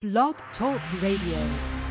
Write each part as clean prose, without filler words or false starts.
Blog Talk Radio.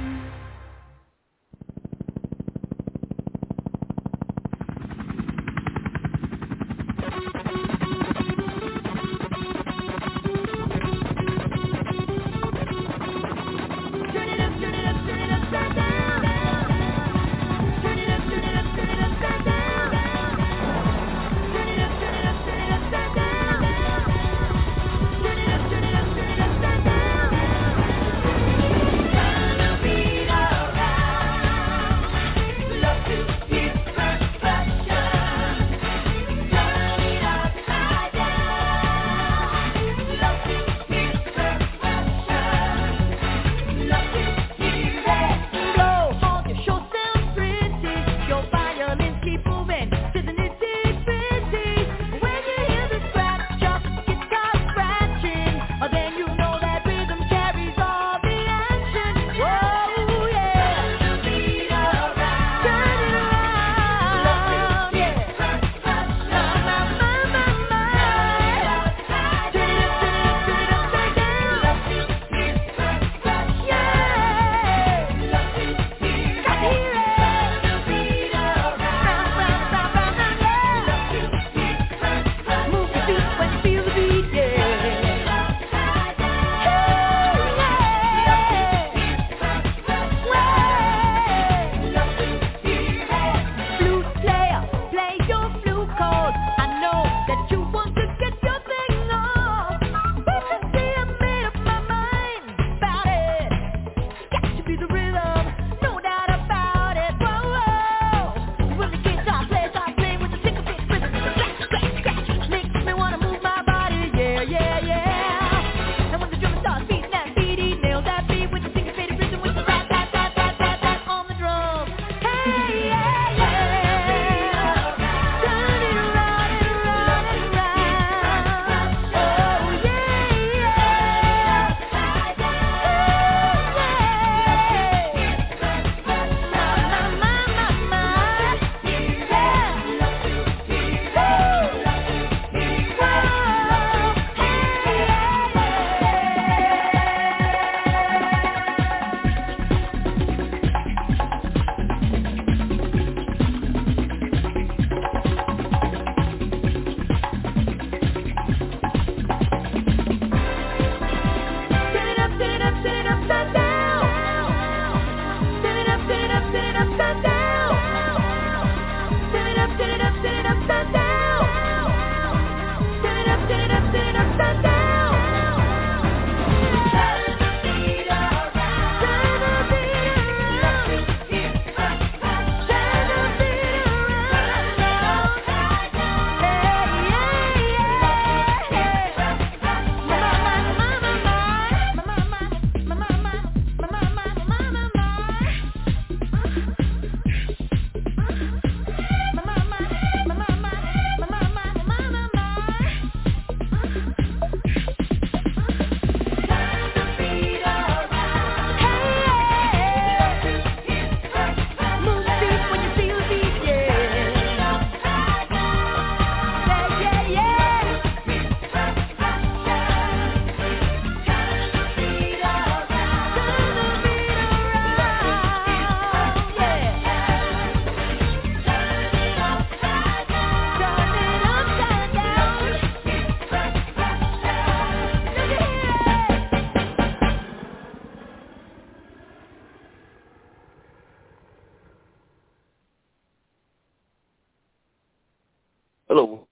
Hello,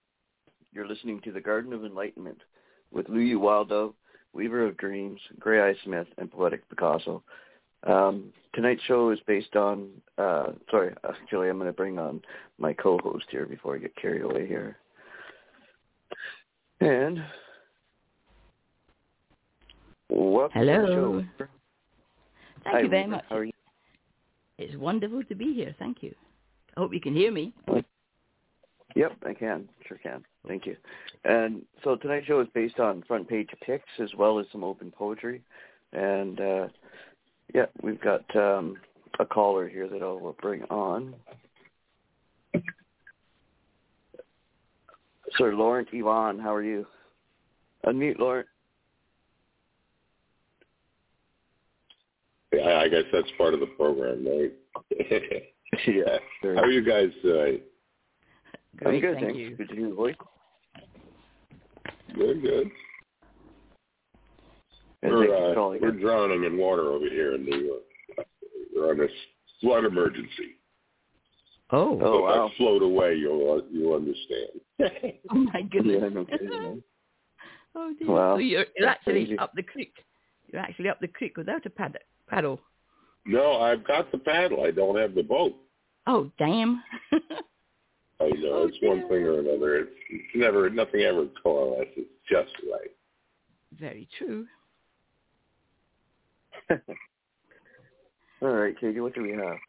you're listening to The Garden of Enlightenment with Louis Wildove, Weaver of Dreams, Grey Eye Smith, and Poetic Picasso. Tonight's show is based on, actually I'm going to bring on my co-host here before I get carried away here. And welcome to the show. Thank you very much. How are you? It's wonderful to be here. Thank you. I hope you can hear me. Yep, I can. Sure can. Thank you. And so tonight's show is based on front page picks as well as some open poetry. And, we've got a caller here that I'll bring on. Sir Laurent Yvonne, how are you? Unmute, Laurent. I guess that's part of the program, right? Yeah. Sure. How are you guys today? Great, I'm good, thank thanks. you. Good to hear your voice. Good. And thank you for calling We're in. drowning in water over here in New York. We're on a flood emergency. Oh. Oh, If wow. I float away, you'll understand. Oh, my goodness. Yeah, no kidding, man. Oh, dear. Wow. So you're That's actually crazy. up the creek. You're actually up the creek without a paddle. No, I've got the paddle. I don't have the boat. Oh, damn. I know, Oh, it's one dear. thing or another. It's nothing ever coalesces. It's just right. Very true. All right, Katie, what do we have?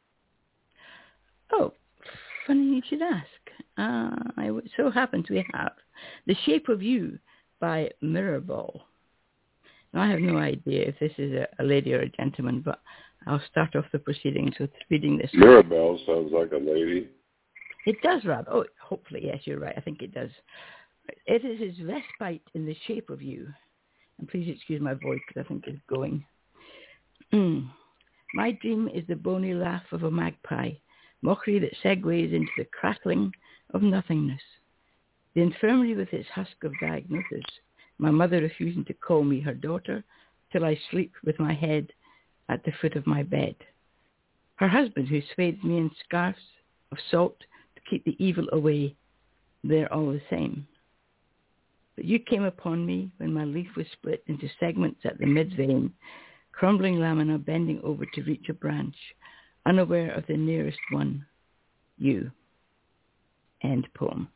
Oh, funny you should ask. So happens we have The Shape of You by Mirrorball. Now, I have no idea if this is a lady or a gentleman, but I'll start off the proceedings with reading this. Mirabelle sounds like a lady. It does, rather. Oh, hopefully, yes, you're right. I think it does. It is his respite in the shape of you. And please excuse my voice because I think it's going. My dream is the bony laugh of a magpie, mockery that segues into the crackling of nothingness. The infirmary with its husk of diagnosis, my mother refusing to call me her daughter till I sleep with my head at the foot of my bed. Her husband who swathed me in scarves of salt to keep the evil away, they're all the same. But you came upon me when my leaf was split into segments at the mid-vein, crumbling lamina bending over to reach a branch, unaware of the nearest one, you. End poem.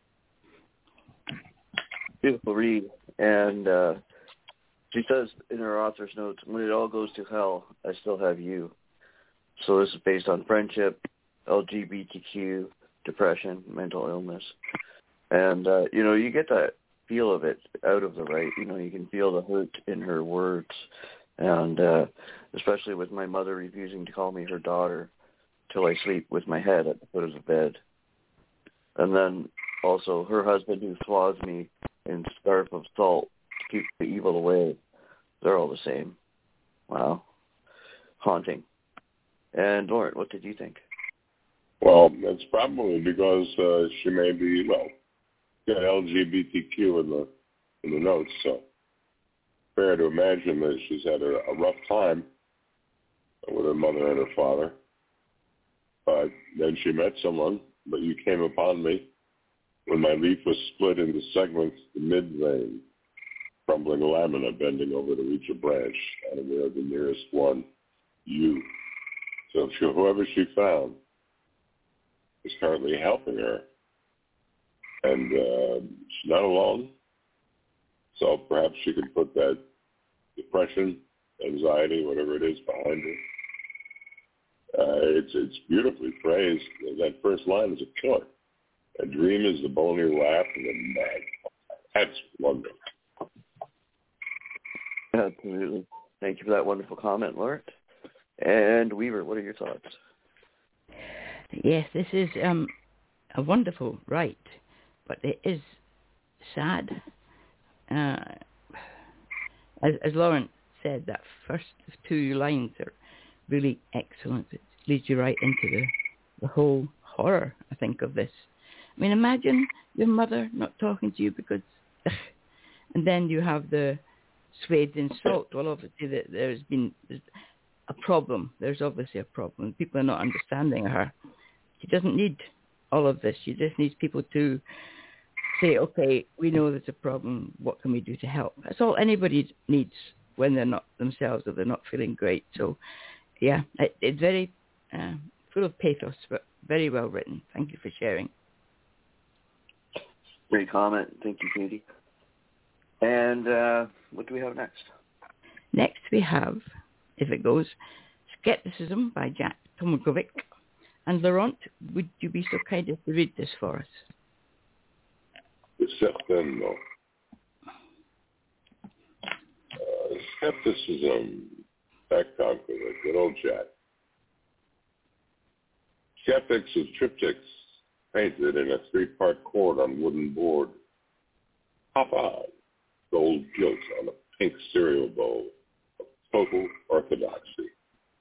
Beautiful read. And she says in her author's notes, when it all goes to hell, I still have you. So this is based on friendship, LGBTQ, depression, mental illness. And, you get that feel of it out of the right. You can feel the hurt in her words. And especially with my mother refusing to call me her daughter till I sleep with my head at the foot of the bed. And then also her husband who swathes me in scarf of salt to keep the evil away. They're all the same. Wow. Haunting. And Lauren, what did you think? Well, it's probably because she may be, got LGBTQ in the notes, so fair to imagine that she's had a rough time with her mother and her father. But then she met someone, but you came upon me when my leaf was split into segments, the mid-vein, crumbling lamina bending over to reach a branch, unaware of the nearest one, you. So whoever she found is currently helping her. And she's not alone. So perhaps she could put that depression, anxiety, whatever it is, behind her. It's beautifully phrased. That first line is a killer. A dream is the bony laugh of a mag. That's wonderful. Absolutely. Thank you for that wonderful comment, Lauren. And Weaver, what are your thoughts? Yes, this is a wonderful write, but it is sad. As Lauren said, that first two lines are really excellent. It leads you right into the whole horror, I think, of this. I mean, imagine your mother not talking to you because... and then you have the swathed in salt. Well, obviously, there's a problem. There's obviously a problem. People are not understanding her. She doesn't need all of this. She just needs people to say, okay, we know there's a problem. What can we do to help? That's all anybody needs when they're not themselves or they're not feeling great. So, yeah, it's very full of pathos, but very well written. Thank you for sharing. Great comment. Thank you, Katie. And what do we have next? Next we have, if it goes, Skepticism by Jack Tomagovic. And Laurent, would you be so kind as to read this for us? September. Skepticism, Jack Tomagovic, good old Jack. Skeptics of triptychs painted in a 3-part chord on wooden board. Popeye, gold gilt on a pink cereal bowl of total orthodoxy.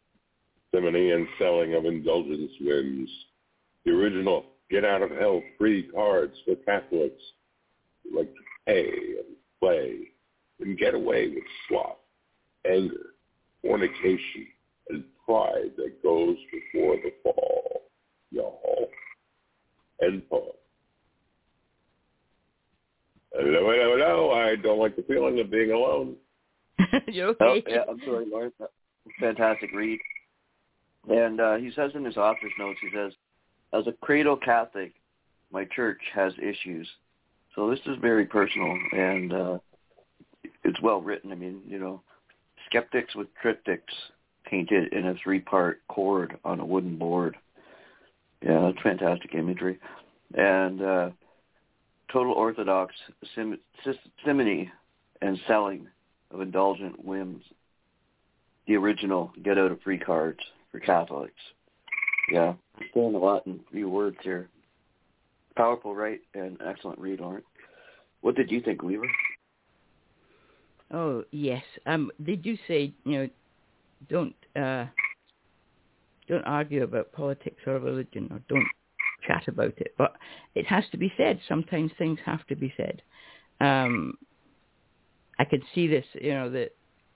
simony and selling of indulgence whims. The original get-out-of-hell-free cards for Catholics who like to pay and play and get away with sloth, anger, fornication, and pride that goes before the fall. Y'all. End poem. Hello. I don't like the feeling of being alone. You're okay. Oh, yeah, I'm sorry, Lawrence. Fantastic read. And he says in his author's notes, he says, as a cradle Catholic, my church has issues. So this is very personal, and it's well written. I mean, skeptics with triptychs painted in a 3-part cord on a wooden board. Yeah, that's fantastic imagery. And total orthodox simony and selling of indulgent whims. The original get-out-of-free cards for Catholics. Yeah, saying a lot in few words here. Powerful, right? And excellent read, Lawrence. What did you think, Weaver? Oh, yes. They do say, don't argue about politics or religion, or don't chat about it. But it has to be said. Sometimes things have to be said. I could see this, that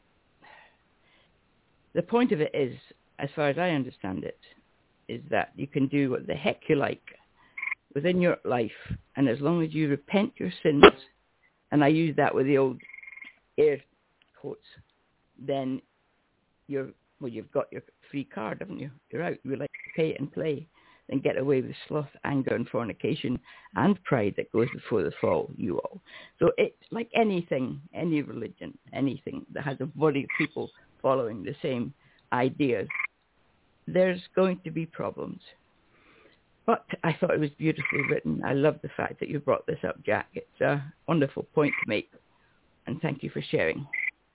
the point of it is, as far as I understand it, is that you can do what the heck you like within your life, and as long as you repent your sins, and I use that with the old air quotes, then you've got your free card, haven't you? You're out. You like to pay it and play, then get away with sloth, anger, and fornication, and pride that goes before the fall, you all. So it's like anything, any religion, anything that has a body of people following the same ideas, there's going to be problems. But I thought it was beautifully written. I love the fact that you brought this up, Jack. It's a wonderful point to make, and thank you for sharing.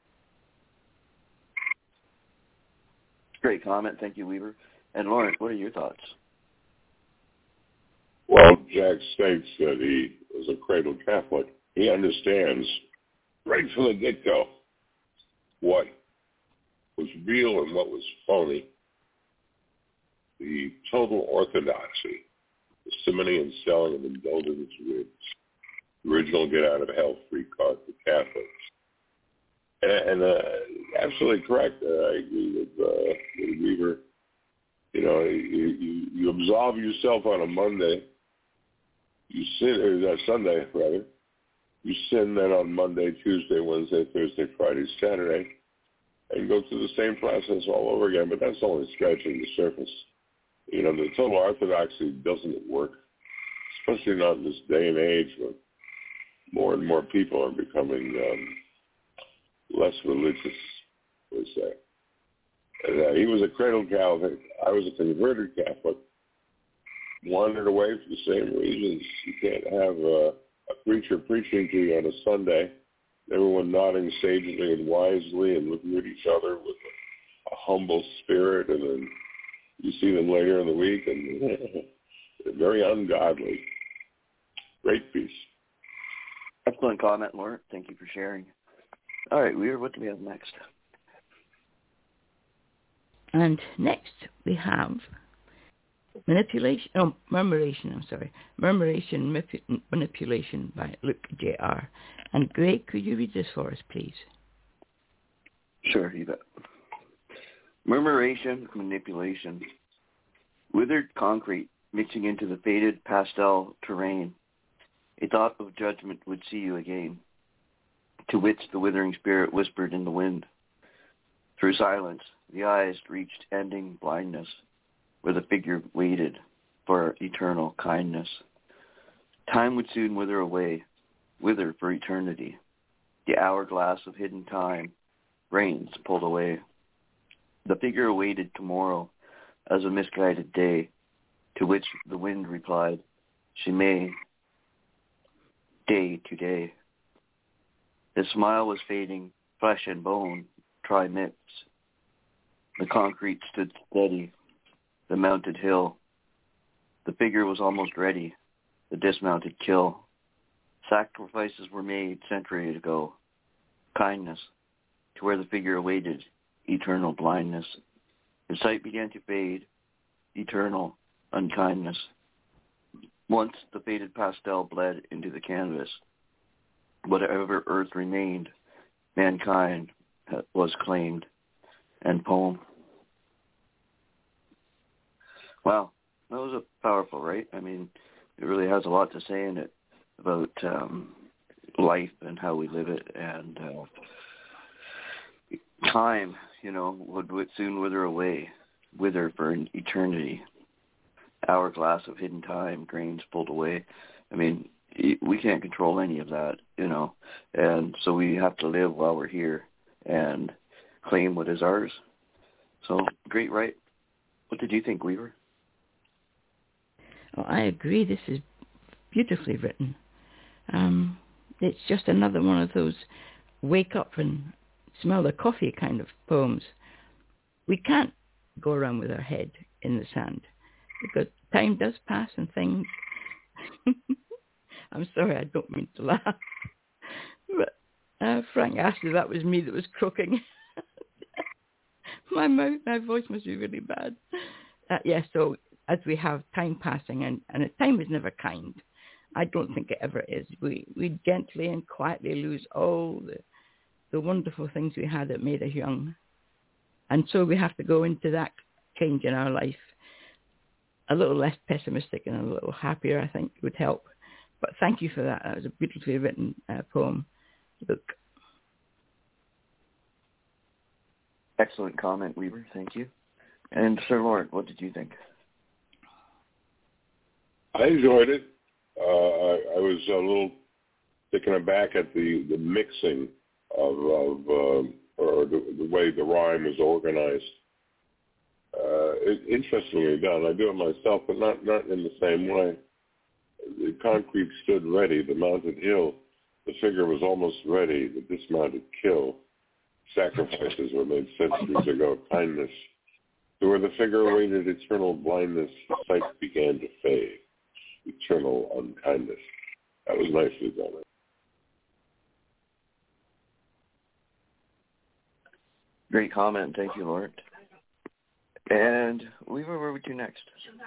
Great comment. Thank you, Weaver. And Lawrence, what are your thoughts? Well, Jack states that he was a cradle Catholic. He understands right from the get-go what was real and what was phony. The total orthodoxy, the simony and selling of indulgence whims, original get-out-of-hell-free card for Catholics. And absolutely correct. I agree with Weaver. You absolve yourself on a Monday. You sin, or Sunday, rather. You sin then on Monday, Tuesday, Wednesday, Thursday, Friday, Saturday, and go through the same process all over again, but that's only scratching the surface. The total orthodoxy doesn't work, especially not in this day and age when more and more people are becoming less religious, we say. And, he was a cradle Catholic. I was a converted Catholic. Wandered away for the same reasons. You can't have a preacher preaching to you on a Sunday, everyone nodding sagely and wisely and looking at each other with a humble spirit, and then you see them later in the week, and they're very ungodly. Great piece. Excellent comment, Lawrence. Thank you for sharing. All right, Weir, what do we have next? And next we have Murmuration Manipulation by Luke J.R. And Greg, could you read this for us, please? Sure, you bet. Murmuration, manipulation. Withered concrete mixing into the faded pastel terrain. A thought of judgment would see you again, to which the withering spirit whispered in the wind. Through silence, the eyes reached ending blindness, where the figure waited for eternal kindness. Time would soon wither away, wither for eternity. The hourglass of hidden time, reins pulled away. The figure awaited tomorrow as a misguided day, to which the wind replied, she may, day to day. His smile was fading, flesh and bone tri-mix. The concrete stood steady, the mounted hill. The figure was almost ready, the dismounted kill. Sacrifices were made centuries ago. Kindness, to where the figure awaited eternal blindness. The sight began to fade, eternal unkindness. Once the faded pastel bled into the canvas, whatever earth remained, mankind was claimed. End poem. Wow, that was a powerful, right? I mean, it really has a lot to say in it about life and how we live it, and time, would soon wither for an eternity. Hourglass of hidden time, grains pulled away. I mean, we can't control any of that, and so we have to live while we're here and claim what is ours. So, great, right? What did you think, Weaver? Oh, I agree. This is beautifully written. It's just another one of those wake up and smell the coffee kind of poems. We can't go around with our head in the sand because time does pass and things. I'm sorry, I don't mean to laugh. But Frank asked if that was me that was croaking. My voice must be really bad. Yes, so as we have time passing, and time is never kind. I don't think it ever is. We gently and quietly lose all the wonderful things we had that made us young. And so we have to go into that change in our life a little less pessimistic and a little happier, I think, would help. But thank you for that. That was a beautifully written poem, Luke. Excellent comment, Weaver. Thank you. And Sir Lord, what did you think? I enjoyed it. I was a little taken aback at the mixing of or the way the rhyme is organized. Interestingly done. I do it myself, but not in the same way. The concrete stood ready, the mounted hill. The figure was almost ready, the dismounted kill. Sacrifices were made centuries ago, kindness. So where the figure awaited eternal blindness, the sight began to fade. Eternal unkindness. That was nicely done. Great comment. Thank you, Lord. And Weaver, where would you next?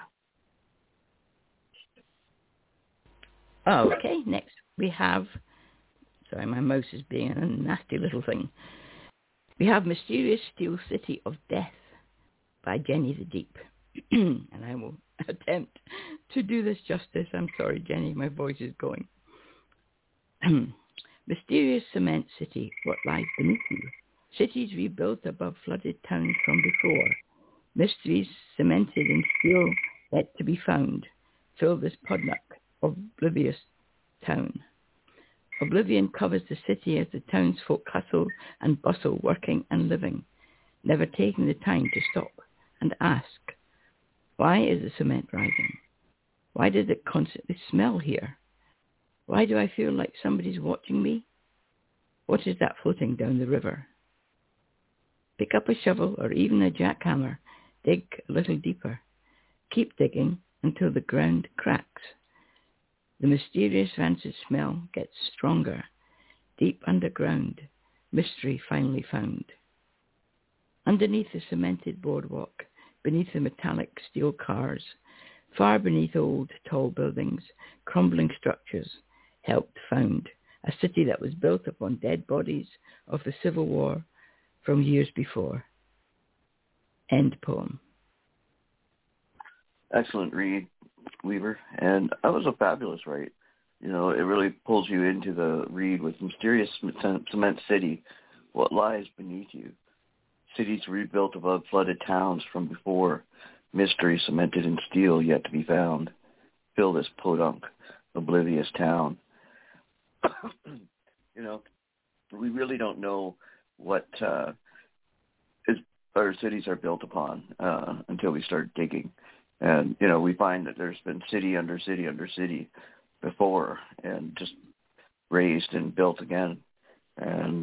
Okay, next we have, sorry, my mouse is being a nasty little thing. We have Mysterious Steel City of Death by Jenny the Deep. And I will attempt to do this justice. I'm sorry, Jenny, my voice is going. Mysterious cement city, what lies beneath you? Cities rebuilt above flooded towns from before. Mysteries cemented in steel yet to be found. Fill this podnock of oblivious town. Oblivion covers the city as the townsfolk hustle and bustle, working and living, never taking the time to stop and ask, why is the cement rising? Why does it constantly smell here? Why do I feel like somebody's watching me? What is that floating down the river? Pick up a shovel or even a jackhammer. Dig a little deeper. Keep digging until the ground cracks. The mysterious rancid smell gets stronger. Deep underground, mystery finally found. Underneath the cemented boardwalk, beneath the metallic steel cars, far beneath old, tall buildings, crumbling structures, helped found a city that was built upon dead bodies of the Civil War from years before. End poem. Excellent read, Weaver. And that was a fabulous write. It really pulls you into the read with Mysterious Cement City, what lies beneath you. Cities rebuilt above flooded towns from before. Mystery cemented in steel yet to be found. Fill this podunk, oblivious town. We really don't know what our cities are built upon until we start digging. And, we find that there's been city under city under city before and just raised and built again. And,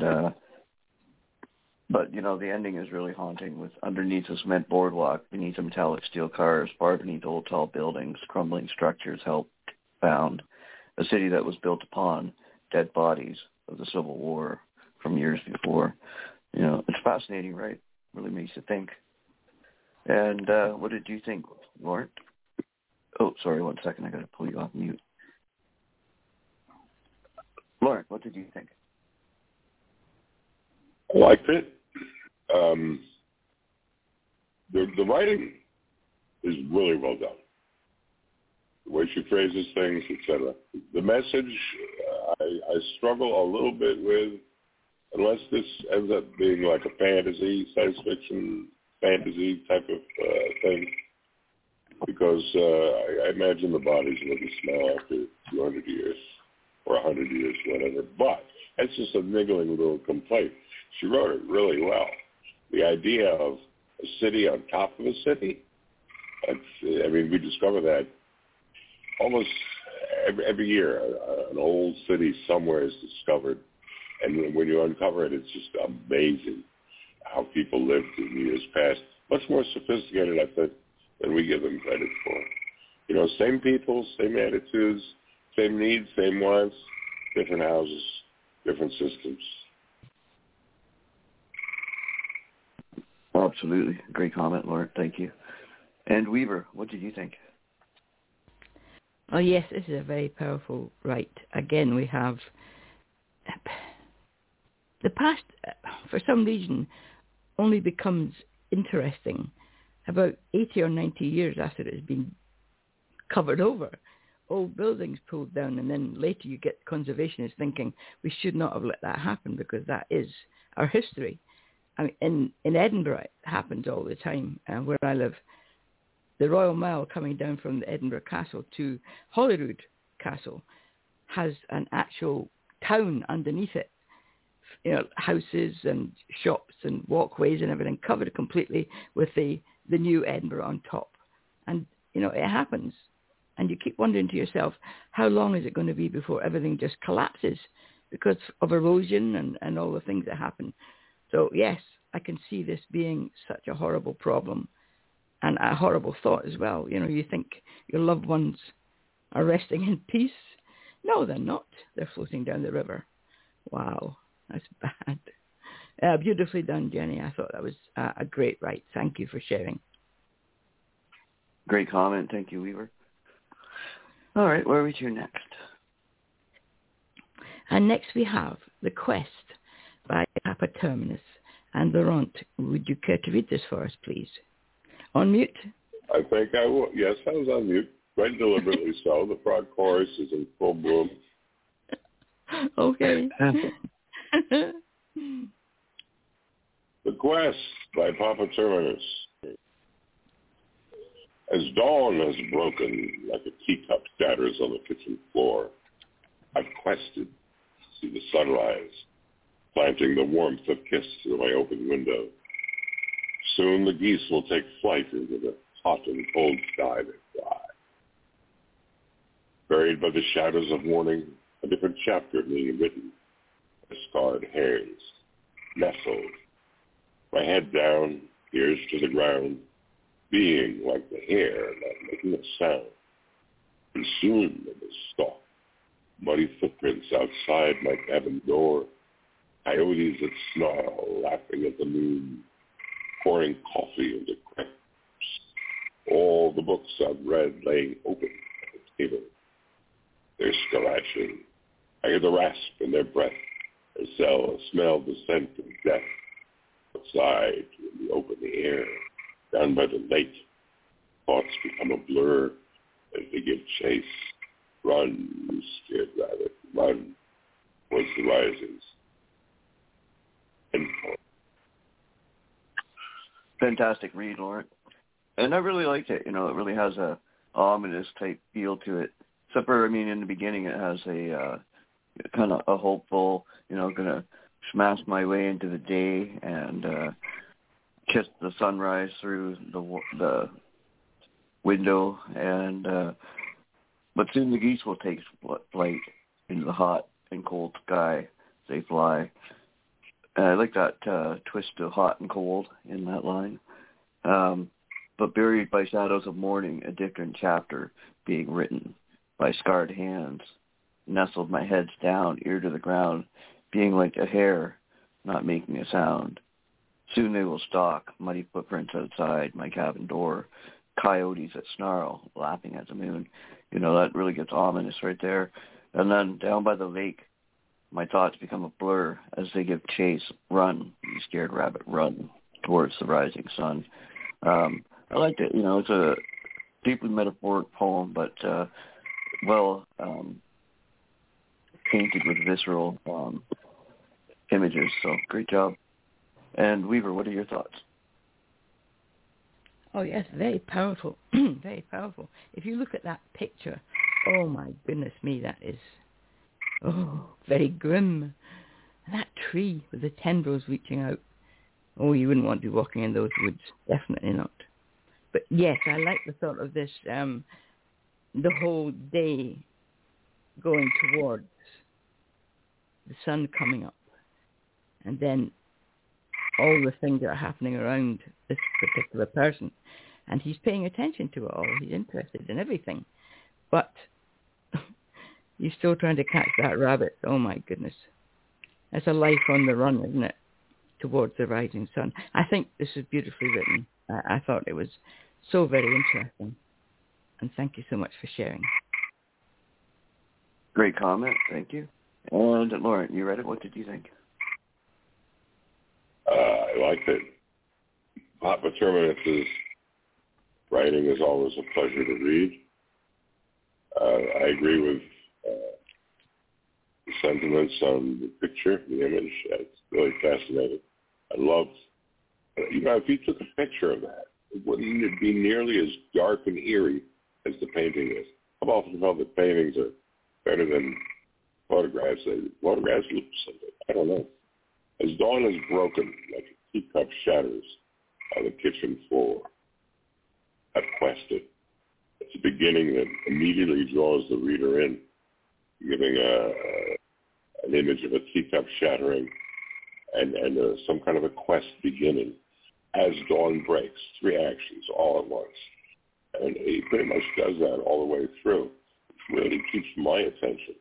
but, the ending is really haunting with underneath a cement boardwalk, beneath the metallic steel cars, far beneath old tall buildings, crumbling structures helped found. A city that was built upon dead bodies of the Civil War from years before. It's fascinating, right? Really makes you think. And what did you think, Lauren? Oh, sorry, 1 second. I got to pull you off mute. Lauren, what did you think? I liked it. The writing is really well done. The way she phrases things, etc. The message, I struggle a little bit with, unless this ends up being like a fantasy, science fiction, fantasy type of thing, because I imagine the bodies will be small after 200 years or 100 years, whatever. But that's just a niggling little complaint. She wrote it really well. The idea of a city on top of a city, we discover that almost every year. An old city somewhere is discovered, and when you uncover it, it's just amazing how people lived in years past. Much more sophisticated, I think, than we give them credit for. Same people, same attitudes, same needs, same wants, different houses, different systems. Absolutely. Great comment, Lauren. Thank you. And Weaver, what did you think? Oh, yes, this is a very powerful right. Again, we have the past, for some reason, only becomes interesting about 80 or 90 years after it has been covered over. Old buildings pulled down, and then later you get conservationists thinking we should not have let that happen because that is our history. In Edinburgh, it happens all the time, where I live. The Royal Mile coming down from the Edinburgh Castle to Holyrood Castle has an actual town underneath it. Houses and shops and walkways and everything covered completely with the new Edinburgh on top. And, it happens. And you keep wondering to yourself, how long is it going to be before everything just collapses because of erosion and all the things that happen? So, yes, I can see this being such a horrible problem and a horrible thought as well. You think your loved ones are resting in peace. No, they're not. They're floating down the river. Wow, that's bad. Beautifully done, Jenny. I thought that was a great write. Thank you for sharing. Great comment. Thank you, Weaver. All right, where are we to next? And next we have The Quest by Papa Terminus. And Laurent, would you care to read this for us, please? On mute? I think I will. Yes, I was on mute. Quite deliberately so. The frog chorus is in full bloom. Okay. The Quest by Papa Terminus. As dawn has broken like a teacup shatters on the kitchen floor, I've quested to see the sunrise, planting the warmth of kiss through my open window. Soon the geese will take flight into the hot and cold sky they fly. Buried by the shadows of morning, a different chapter being written. My scarred hairs, nestled, my head down, ears to the ground, being like the hair, not making a sound, consumed in the stalk. Muddy footprints outside my cabin door, coyotes that snarl, laughing at the moon, pouring coffee into crepes. All the books I've read laying open at the table. They're scratching. I hear the rasp in their breath. I smell the scent of death. Outside, in the open air, down by the lake, thoughts become a blur as they give chase. Run, you scared rabbit, run towards the risings. Fantastic read, Lauren. And I really liked it. It really has a ominous type feel to it. Except for, in the beginning it has a kind of a hopeful, going to smash my way into the day and kiss the sunrise through the window. And but soon the geese will take flight into the hot and cold sky. They fly. And I like that twist of hot and cold in that line. But buried by shadows of morning, a different chapter being written by scarred hands. Nestled my head down, ear to the ground, being like a hair, not making a sound. Soon they will stalk, muddy footprints outside my cabin door, coyotes that snarl, laughing at the moon. You know, that really gets ominous right there. And then down by the lake, my thoughts become a blur as they give chase. Run, you scared rabbit, run towards the rising sun. I liked it. You know, it's a deeply metaphoric poem, but painted with visceral images. So great job. And Weaver, what are your thoughts? Oh yes, very powerful, very powerful. If you look at that picture, oh my goodness me, that is, very grim. And that tree with the tendrils reaching out, oh, you wouldn't want to be walking in those woods, definitely not. But yes, I like the thought of this, the whole day going towards the sun coming up, and then all the things that are happening around this particular person. And he's paying attention to it all. He's interested in everything. But he's still trying to catch that rabbit. Oh, my goodness. That's a life on the run, isn't it? Towards the rising sun. I think this is beautifully written. I thought it was so very interesting. And thank you so much for sharing. Great comment. Thank you. And Lauren, you read it. What did you think? I liked it. Papa Terminus's writing is always a pleasure to read. I agree with the sentiments on the picture, the image. It's really fascinating. I loved, if you took a picture of that, wouldn't it be nearly as dark and eerie as the painting is? I've often felt that paintings are better than photographs. Photographs look something. I don't know. As dawn is broken, like a teacup shatters on the kitchen floor, I've quested. It's a beginning that immediately draws the reader in, giving an image of a teacup shattering and some kind of a quest beginning as dawn breaks. 3 actions all at once. And he pretty much does that all the way through, which really keeps my attention.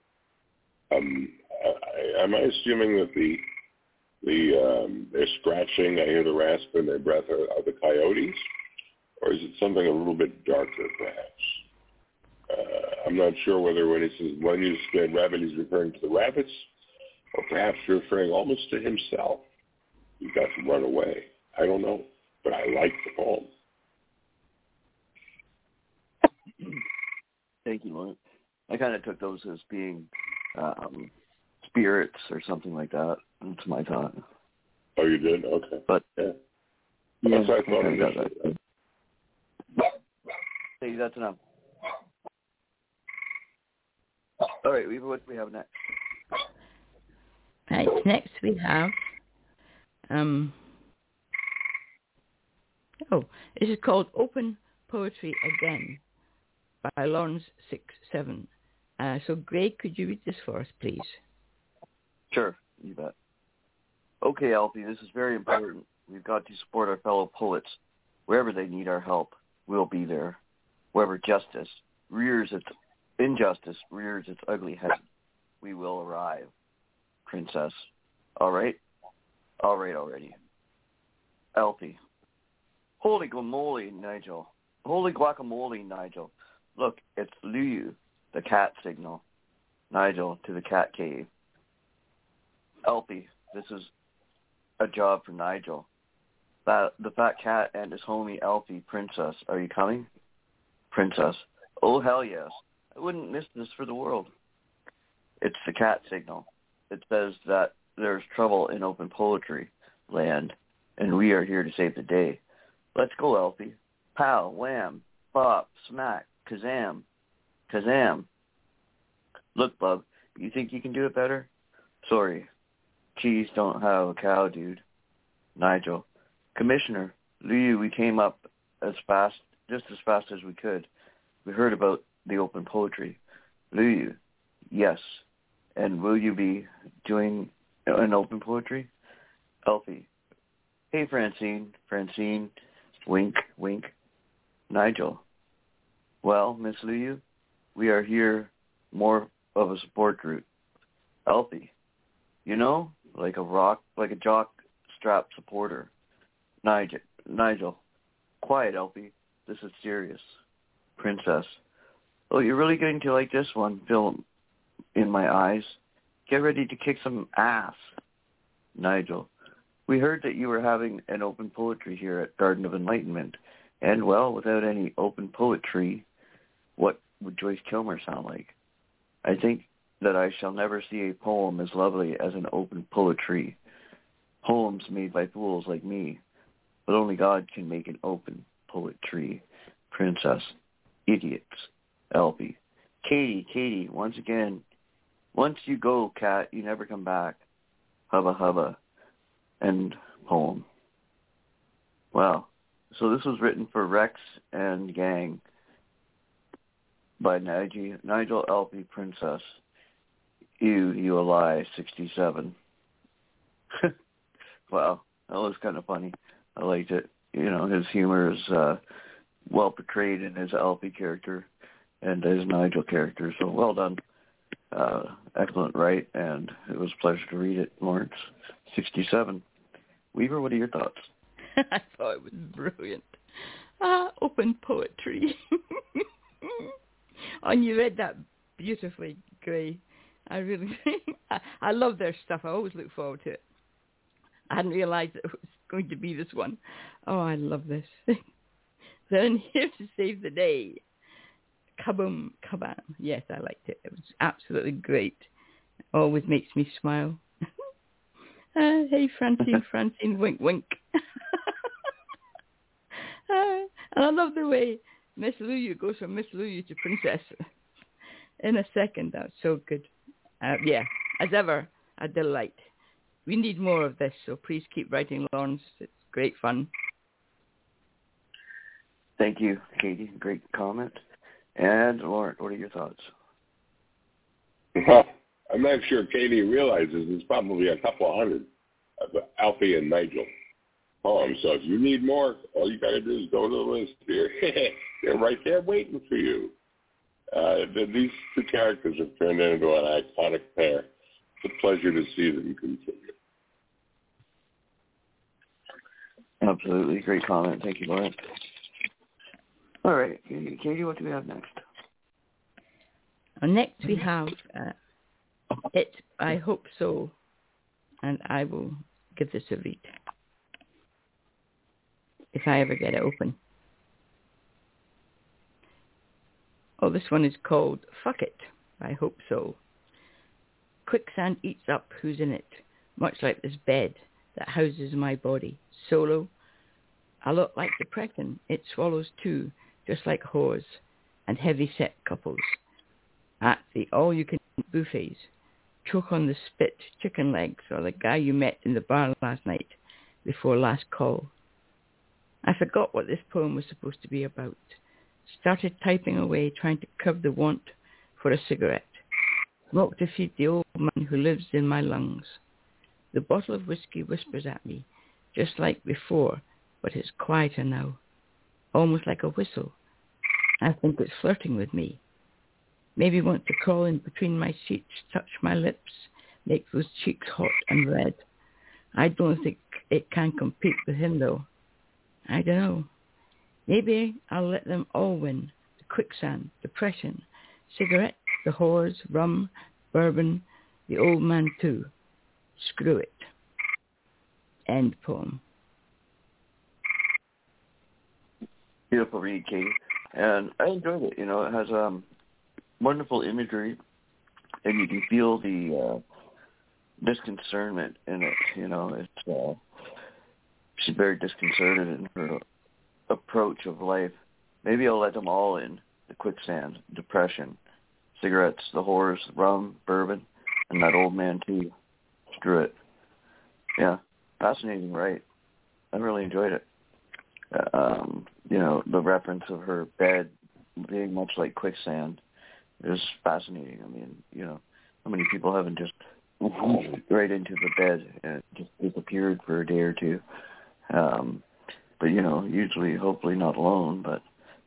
Am I assuming that they're scratching, I hear the rasp in their breath, are the coyotes? Or is it something a little bit darker, perhaps? I'm not sure whether when he says, when you scared rabbit, he's referring to the rabbits, or perhaps referring almost to himself. He's got to run away. I don't know, but I like the poem. Thank you, Lauren. I kind of took those as being spirits or something like that. That's my thought. Oh, you did? Okay. But yeah. That's what I thought initially. Hey, that's enough. All right, Weaver, what do we have next? Right, next we have, this is called Open Poetry Again by Lawrence 6-7. So, Greg, could you read this for us, please? Sure, you bet. Okay, Alfie, this is very important. We've got to support our fellow poets. Wherever they need our help, we'll be there. Wherever injustice rears its ugly head, we will arrive. Princess. All right? All right already. Alfie. Holy guacamole, Nigel. Holy guacamole, Nigel. Look, it's Luyu, the cat signal. Nigel to the cat cave. Alfie, this is a job for Nigel. The fat cat and his homie Alfie. Princess, are you coming? Princess. Oh, hell yes. I wouldn't miss this for the world. It's the cat signal. It says that there's trouble in open poetry land, and we are here to save the day. Let's go, Alfie. Pow, wham, bop, smack, kazam, kazam. Look, bub, you think you can do it better? Sorry. Cheese don't have a cow, dude. Nigel. Commissioner, Liu, we came up just as fast as we could. We heard about the open poetry. Liu, yes. And will you be doing an open poetry? Elfie. Hey, Francine. Wink, wink. Nigel. Well, Miss Liu, we are here more of a support group. Elfie. You know, like a jock strap supporter. Nigel. Quiet, Elfie. This is serious. Princess. Oh, you're really going to like this one, film in my eyes. Get ready to kick some ass. Nigel. We heard that you were having an open poetry here at Garden of Enlightenment. And, well, without any open poetry, what would Joyce Kilmer sound like? I think that I shall never see a poem as lovely as an open poetry. Poems made by fools like me. But only God can make an open poetry. Princess. Idiots. Elfie. Katie, once again. Once you go, cat, you never come back. Hubba hubba. End poem. Wow. So this was written for Rex and Gang by Nigel Elfie Princess. You a lie, 67. Wow, that was kind of funny. I liked it. You know, his humor is well portrayed in his Elfie character and his Nigel character. So well done. Excellent, right? And it was a pleasure to read it, Lawrence. 67. Weaver, what are your thoughts? I thought it was brilliant. Open poetry. And you read that beautifully, Gray. I really, I love their stuff. I always look forward to it. I hadn't realized it was going to be this one. Oh, I love this. They're in here to save the day. Kaboom, kabam. Yes, I liked it. It was absolutely great. Always makes me smile. Hey, Francine, wink, wink. And I love the way Miss Luyu goes from Miss Luyu to Princess in a second. That's so good. Yeah, as ever, a delight. We need more of this, so please keep writing, Lawrence. It's great fun. Thank you, Katie. Great comment. And Lawrence, what are your thoughts? I'm not sure Katie realizes there's probably a couple of hundred of Alfie and Nigel poems. So if you need more, all you got to do is go to the list here. They're right there waiting for you. These two characters have turned into an iconic pair. It's a pleasure to see them continue. Absolutely. Great comment. Thank you, Lawrence. All right. Katie, what do we have next? Next we have It, I Hope So, and I will give this a read if I ever get it open. Oh, this one is called Fuck It, I Hope So. Quicksand eats up who's in it, much like this bed that houses my body. Solo, a lot like depression, it swallows too, just like whores and heavy-set couples. At the all-you-can-eat buffets, choke on the spit chicken legs or the guy you met in the bar last night before last call. I forgot what this poem was supposed to be about. Started typing away, trying to curb the want for a cigarette. Smoke to feed the old man who lives in my lungs. The bottle of whiskey whispers at me, just like before, but it's quieter now, almost like a whistle. I think it's flirting with me. Maybe want to crawl in between my sheets, touch my lips, make those cheeks hot and red. I don't think it can compete with him, though. I don't know. Maybe I'll let them all win. The quicksand, depression, cigarettes, the whores, rum, bourbon, the old man too. Screw it. End poem. Beautiful read, Katie. And I enjoyed it. You know, it has wonderful imagery, and you can feel the disconcernment in it. You know, it's she's very disconcerted in her approach of life. Maybe I'll let them all in. The quicksand, depression, cigarettes, the whores, rum, bourbon, and that old man too. Screw it. Yeah, fascinating, right? I really enjoyed it. You know, the reference of her bed being much like quicksand is fascinating. I mean, you know, how many people haven't just right into the bed and just disappeared for a day or two? But, you know, usually, hopefully not alone, but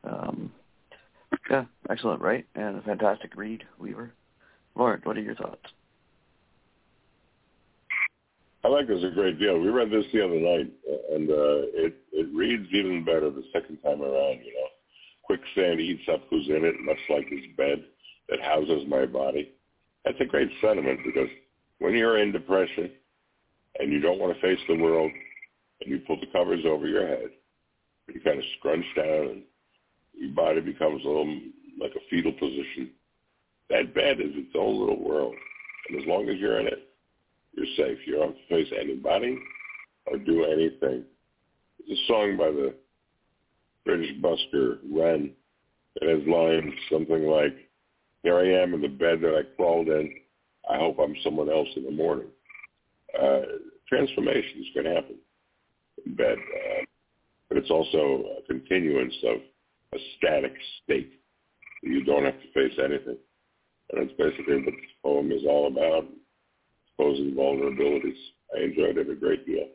yeah, excellent, right? And a fantastic read, Weaver. Lawrence, what are your thoughts? I like like this a great deal. We read this the other night, and it reads even better the second time around, you know. Quicksand eats up who's in it, much like his bed that houses my body. That's a great sentiment, because when you're in depression and you don't want to face the world and you pull the covers over your head, you kind of scrunch down and your body becomes a little like a fetal position, that bed is its own little world. And as long as you're in it, you're safe. You don't have to face anybody or do anything. It's a song by the British busker Wren. It has lines something like, "Here I am in the bed that I crawled in. I hope I'm someone else in the morning." Transformations can happen in bed, but it's also a continuance of a static state. You don't have to face anything. And that's basically what this poem is all about, exposing vulnerabilities. I enjoyed it a great deal.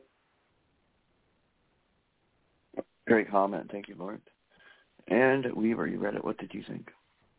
Great comment. Thank you, Lord. And Weaver, you read it. What did you think?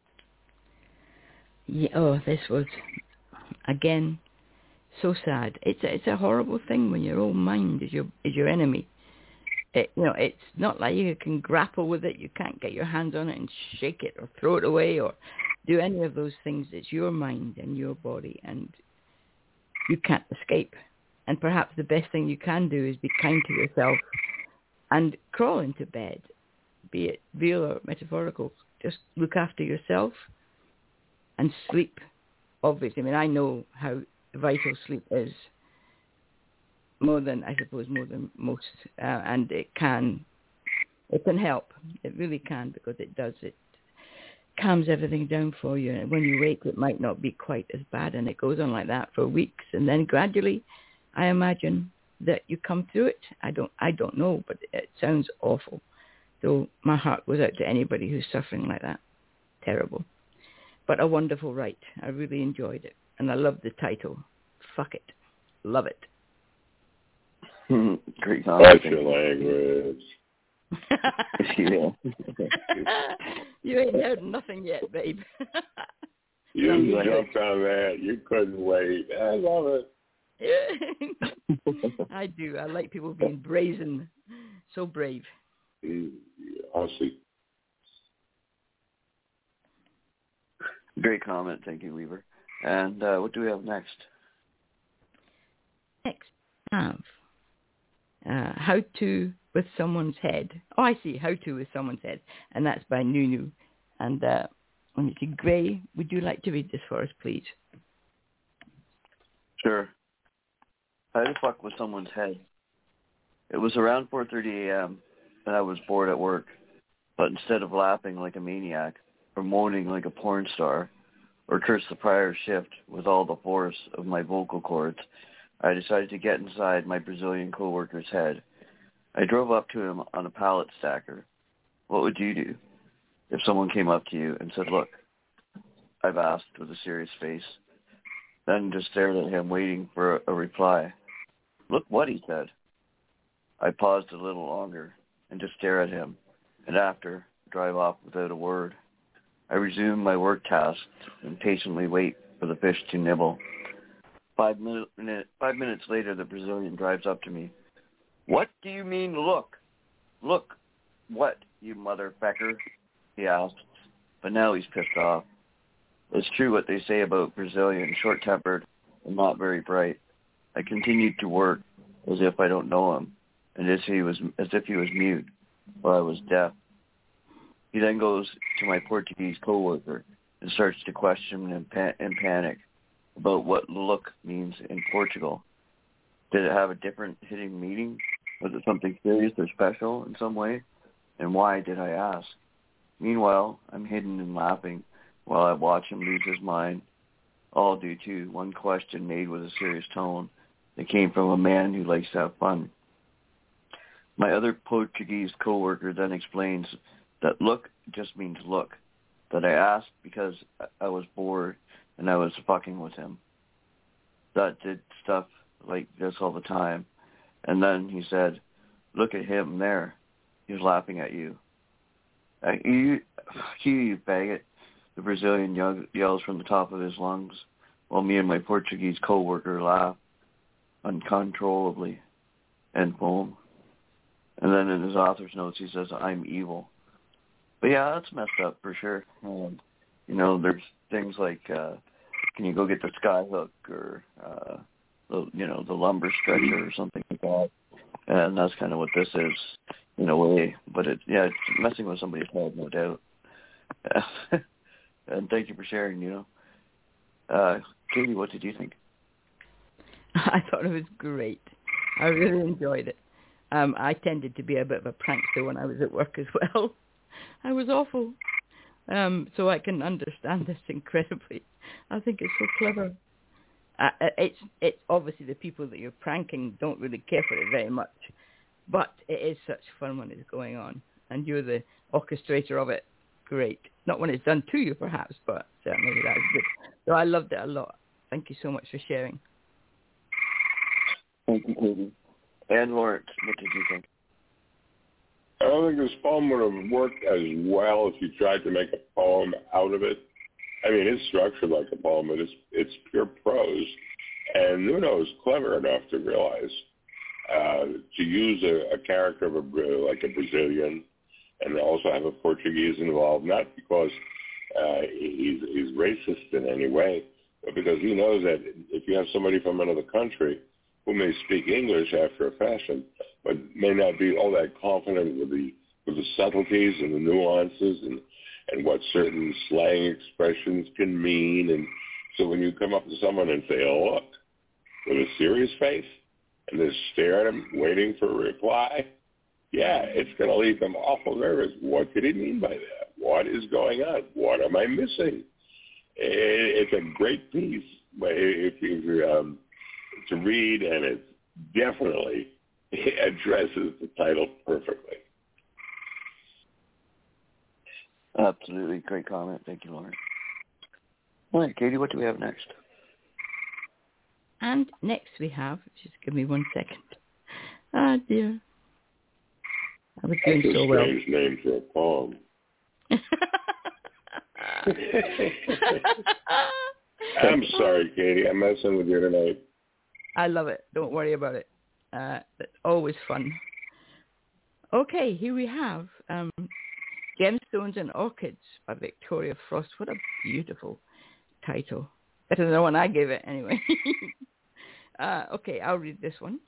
Yeah, this was, again, so sad. It's a horrible thing when your own mind is your enemy. It's not like you can grapple with it. You can't get your hands on it and shake it or throw it away or do any of those things. It's your mind and your body, and you can't escape. And perhaps the best thing you can do is be kind to yourself and crawl into bed, be it real or metaphorical. Just look after yourself and sleep. Obviously, I mean, I know how vital sleep is, more than most, and it can help. It really can, because it calms everything down for you. And when you wake, it might not be quite as bad, and it goes on like that for weeks, and then gradually, I imagine that you come through it. I don't know, but it sounds awful. So my heart goes out to anybody who's suffering like that. Terrible, but a wonderful write. I really enjoyed it, and I love the title. Fuck it, love it. Great comment. Your language. Yeah. You ain't heard nothing yet, babe. You jumped on that. You couldn't wait. I love it. I do. I like people being brazen. So brave. Awesome. Great comment. Thank you, Weaver. And what do we have next? Next, I have How To with Someone's Head. Oh, I see. How To with Someone's Head. And that's by Nunu. And let me see. Gray, would you like to read this for us, please? Sure. How to fuck with someone's head. It was around 4:30 a.m. and I was bored at work. But instead of laughing like a maniac, or moaning like a porn star, or curse the prior shift with all the force of my vocal cords, I decided to get inside my Brazilian co-worker's head. I drove up to him on a pallet stacker. What would you do if someone came up to you and said, "Look," I've asked with a serious face, then just stared at him waiting for a reply. "Look what?" he said. I paused a little longer and just stare at him, and after, drive off without a word. I resume my work tasks and patiently wait for the fish to nibble. 5 minutes later, the Brazilian drives up to me. "What do you mean, look? Look, what, you motherfucker?" he asks, but now he's pissed off. It's true what they say about Brazilian, short-tempered and not very bright. I continued to work as if I don't know him, and as if he was mute, or I was deaf. He then goes to my Portuguese co-worker and starts to question in panic about what look means in Portugal. Did it have a different hidden meaning? Was it something serious or special in some way? And why did I ask? Meanwhile, I'm hidden and laughing while I watch him lose his mind, all due to one question made with a serious tone that came from a man who likes to have fun. My other Portuguese co-worker then explains that look just means look, that I asked because I was bored and I was fucking with him. That did stuff like this all the time. And then he said, "Look at him there. He's laughing at you." You faggot," the Brazilian yells from the top of his lungs, while me and my Portuguese co-worker laugh. uncontrollably, end poem. And then in his author's notes, he says, I'm evil. But yeah, that's messed up for sure. There's things like, can you go get the skyhook or, the lumber stretcher or something like that. And that's kind of what this is in a way. But it's messing with somebody's head, no doubt. And thank you for sharing, Katie, what did you think? I thought it was great. I really enjoyed it. I tended to be a bit of a prankster when I was at work as well. I was awful. So I can understand this incredibly. I think it's so clever. It's obviously the people that you're pranking don't really care for it very much, but it is such fun when it's going on, and you're the orchestrator of it. Great. Not when it's done to you, perhaps, but certainly that's good. So I loved it a lot. Thank you so much for sharing. Thank you, Katie. And Lawrence, what did you think? I don't think this poem would have worked as well if you tried to make a poem out of it. I mean, it's structured like a poem, but it's pure prose. And Nuno is clever enough to realize to use a character of like a Brazilian and also have a Portuguese involved, not because he's racist in any way, but because he knows that if you have somebody from another country who may speak English after a fashion, but may not be all that confident with the subtleties and the nuances and what certain slang expressions can mean. And so when you come up to someone and say, oh, look, with a serious face, and they stare at him waiting for a reply, yeah, it's going to leave them awful nervous. What did he mean by that? What is going on? What am I missing? It's a great piece to read, and it definitely addresses the title perfectly. Absolutely. Great comment. Thank you, Lauren. All right, Katie, what do we have next? And next we have, just give me 1 second. Ah, dear. I was doing so well. That's a strange name for a poem. I'm sorry, Katie. I'm messing with you tonight. I love it. Don't worry about it. It's always fun. Okay, here we have Gemstones and Orchids by Victoria Frost. What a beautiful title. Better than the one I gave it, anyway. Okay, I'll read this one.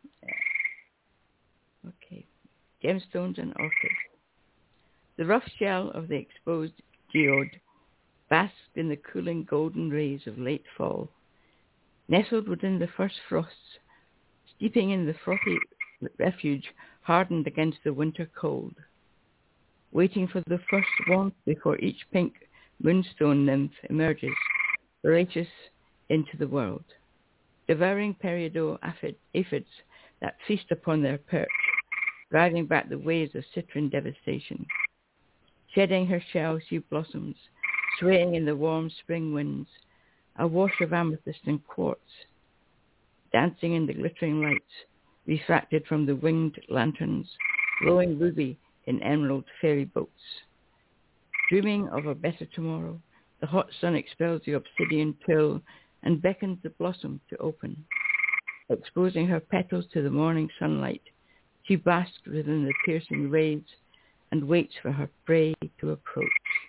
Okay. Gemstones and Orchids. The rough shell of the exposed geode basked in the cooling golden rays of late fall, nestled within the first frosts, steeping in the frothy refuge hardened against the winter cold, waiting for the first warmth before each pink moonstone nymph emerges, voracious into the world, devouring peridot aphids that feast upon their perch, driving back the waves of citron devastation. Shedding her shell, she blossoms, swaying in the warm spring winds, a wash of amethyst and quartz, dancing in the glittering lights, refracted from the winged lanterns, glowing ruby in emerald fairy boats. Dreaming of a better tomorrow, the hot sun expels the obsidian till and beckons the blossom to open. Exposing her petals to the morning sunlight, she basks within the piercing rays and waits for her prey to approach.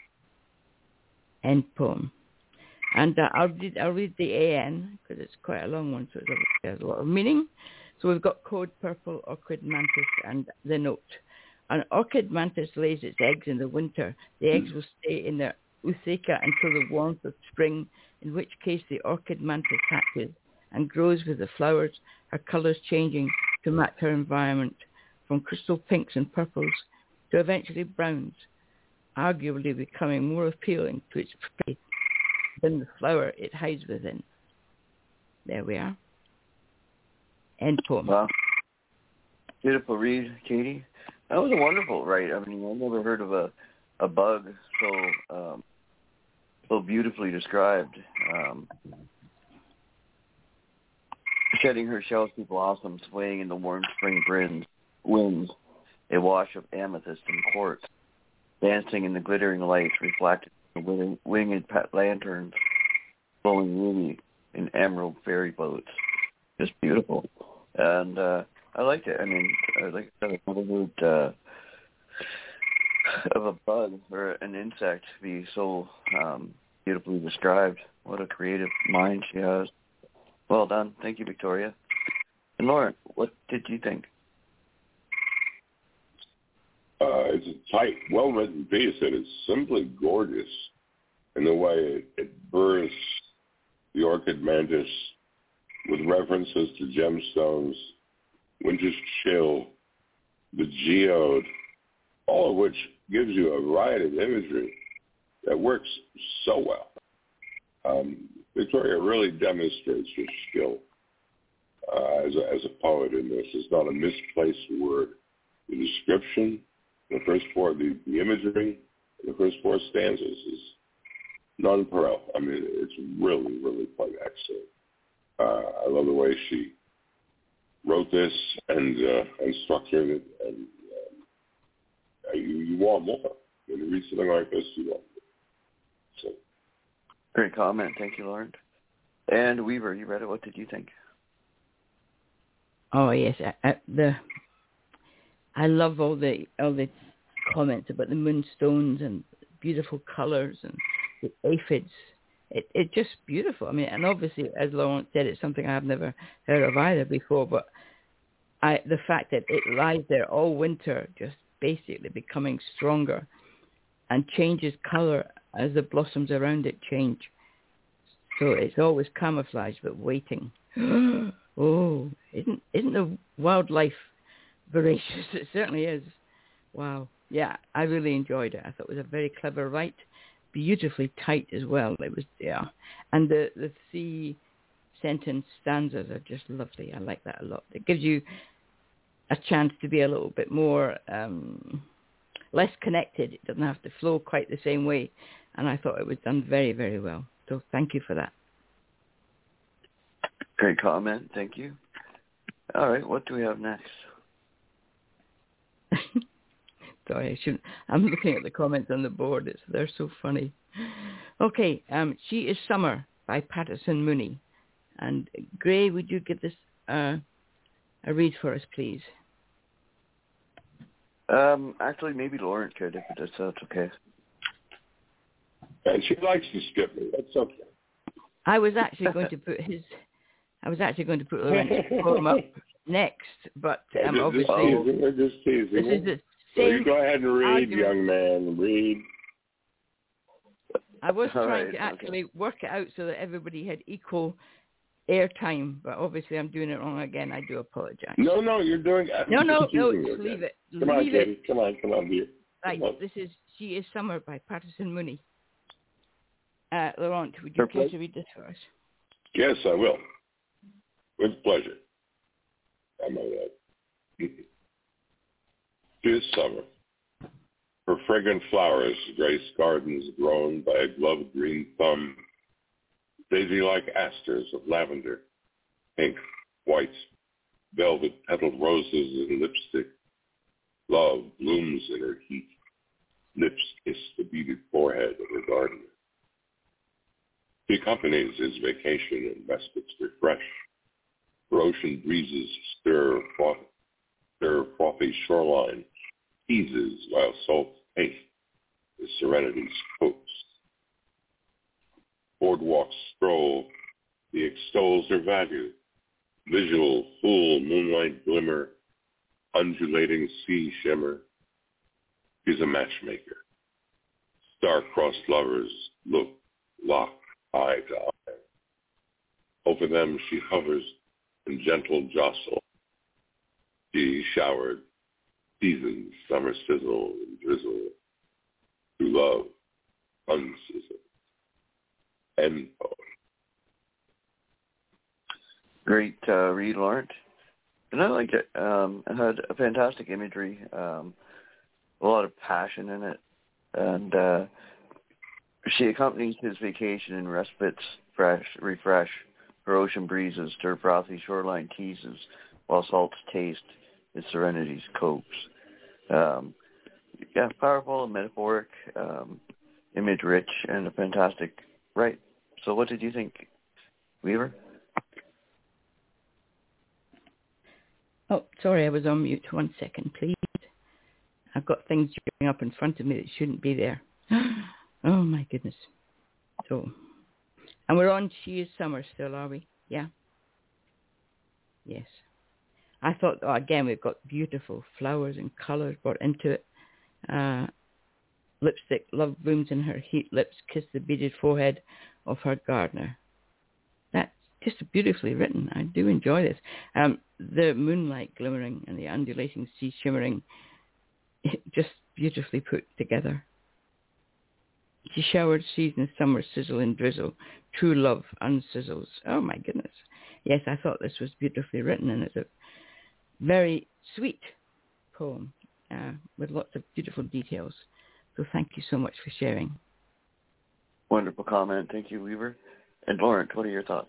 End poem. And I'll read the AN because it's quite a long one, so it has a lot of meaning. So we've got code purple, orchid mantis, and the note. An orchid mantis lays its eggs in the winter. The eggs will stay in their ootheca until the warmth of spring, in which case the orchid mantis hatches and grows with the flowers, her colours changing to match her environment, from crystal pinks and purples to eventually browns, arguably becoming more appealing to its prey than the flower it hides within. There we are. End poem. Wow. Beautiful read, Katie. That was a wonderful write. I mean, I've never heard of a bug so beautifully described. Shedding her shell, she blossoms, swaying in the warm spring winds, a wash of amethyst and quartz, dancing in the glittering lights, reflected in the winged lanterns, glowing ruby in emerald fairy boats. Just beautiful. And I liked it. I mean, like I said, another word of a bug or an insect be so beautifully described. What a creative mind she has. Well done. Thank you, Victoria. And Lauren, what did you think? It's a tight, well-written piece, and it's simply gorgeous in the way it bursts the orchid mantis with references to gemstones, winter's chill, the geode, all of which gives you a variety of imagery that works so well. Victoria really demonstrates her skill as a poet in this. It's not a misplaced word. The description, the first four, the imagery, the first four stanzas is nonpareil. I mean, it's really, really quite excellent. I love the way she wrote this and structured it, and you want more. When you read something like this, you want more. So. Great comment. Thank you, Lauren. And Weaver, you read it. What did you think? Oh yes, I love all the comments about the moonstones and beautiful colours and the aphids. It's just beautiful. I mean, and obviously, as Lauren said, it's something I've never heard of either before. But the fact that it lies there all winter, just basically becoming stronger, and changes colour as the blossoms around it change. So it's always camouflage, but waiting. Oh, isn't the wildlife voracious? It certainly is. Wow. Yeah, I really enjoyed it. I thought it was a very clever write, beautifully tight as well. It was, yeah. And the 3 sentence stanzas are just lovely. I like that a lot. It gives you a chance to be a little bit more, less connected. It doesn't have to flow quite the same way. And I thought it was done very, very well. So thank you for that. Great comment. Thank you. All right. What do we have next? Sorry, I shouldn't. I'm looking at the comments on the board. They're so funny. Okay. She is Summer by Patterson Mooney. And Gray, would you give this a read for us, please? Actually, maybe Lauren could, if that's okay. And she likes to skip me. That's okay. I was actually going to put Lawrence's poem up next, but obviously We're just teasing. This is the same. Well, you go ahead and read, argument. Young man. Read. I was trying to actually work it out so that everybody had equal airtime, but obviously I'm doing it wrong again. I do apologize. No, you're doing. No, leave it. Come on, Katie. Come on, dear. Right, this is She is Summer by Patterson Mooney. Laurent, would you care to read this for us? Yes, I will. With pleasure. I know that. This summer, her fragrant flowers grace gardens grown by a gloved green thumb, daisy-like asters of lavender, pink, white, velvet-petaled roses and lipstick. Love blooms in her heat. Lips kiss the beaded forehead of her gardener. He accompanies his vacation and respites refresh. Her ocean breezes stir frothy shoreline, teases while salt taste the serenity's coast. Boardwalk stroll, he extols her value, visual full moonlight glimmer, undulating sea shimmer. He's a matchmaker. Star-crossed lovers look, lock, eye to eye. Over them she hovers in gentle jostle. She showered, seasons, summer sizzle and drizzle. To love, unsizzle. End poem. Great read, Laurent. And I liked it. It had a fantastic imagery, a lot of passion in it. And she accompanies his vacation and respites, refresh, her ocean breezes, stir frothy shoreline teases, while salts taste its serenity's copes. Powerful, metaphoric, image-rich, and a fantastic write. So what did you think, Weaver? Oh, sorry, I was on mute. 1 second, please. I've got things showing up in front of me that shouldn't be there. Oh, my goodness. So, and we're on She is Summer still, are we? Yeah? Yes. I thought, again, we've got beautiful flowers and colours brought into it. Lipstick, love blooms in her heat lips, kiss the beaded forehead of her gardener. That's just beautifully written. I do enjoy this. The moonlight glimmering and the undulating sea shimmering, just beautifully put together. She showered season, summer, sizzle and drizzle. True love unsizzles. Oh my goodness. Yes, I thought this was beautifully written, and it's a very sweet poem with lots of beautiful details. So thank you so much for sharing. Wonderful comment. Thank you, Weaver. And Lawrence, what are your thoughts?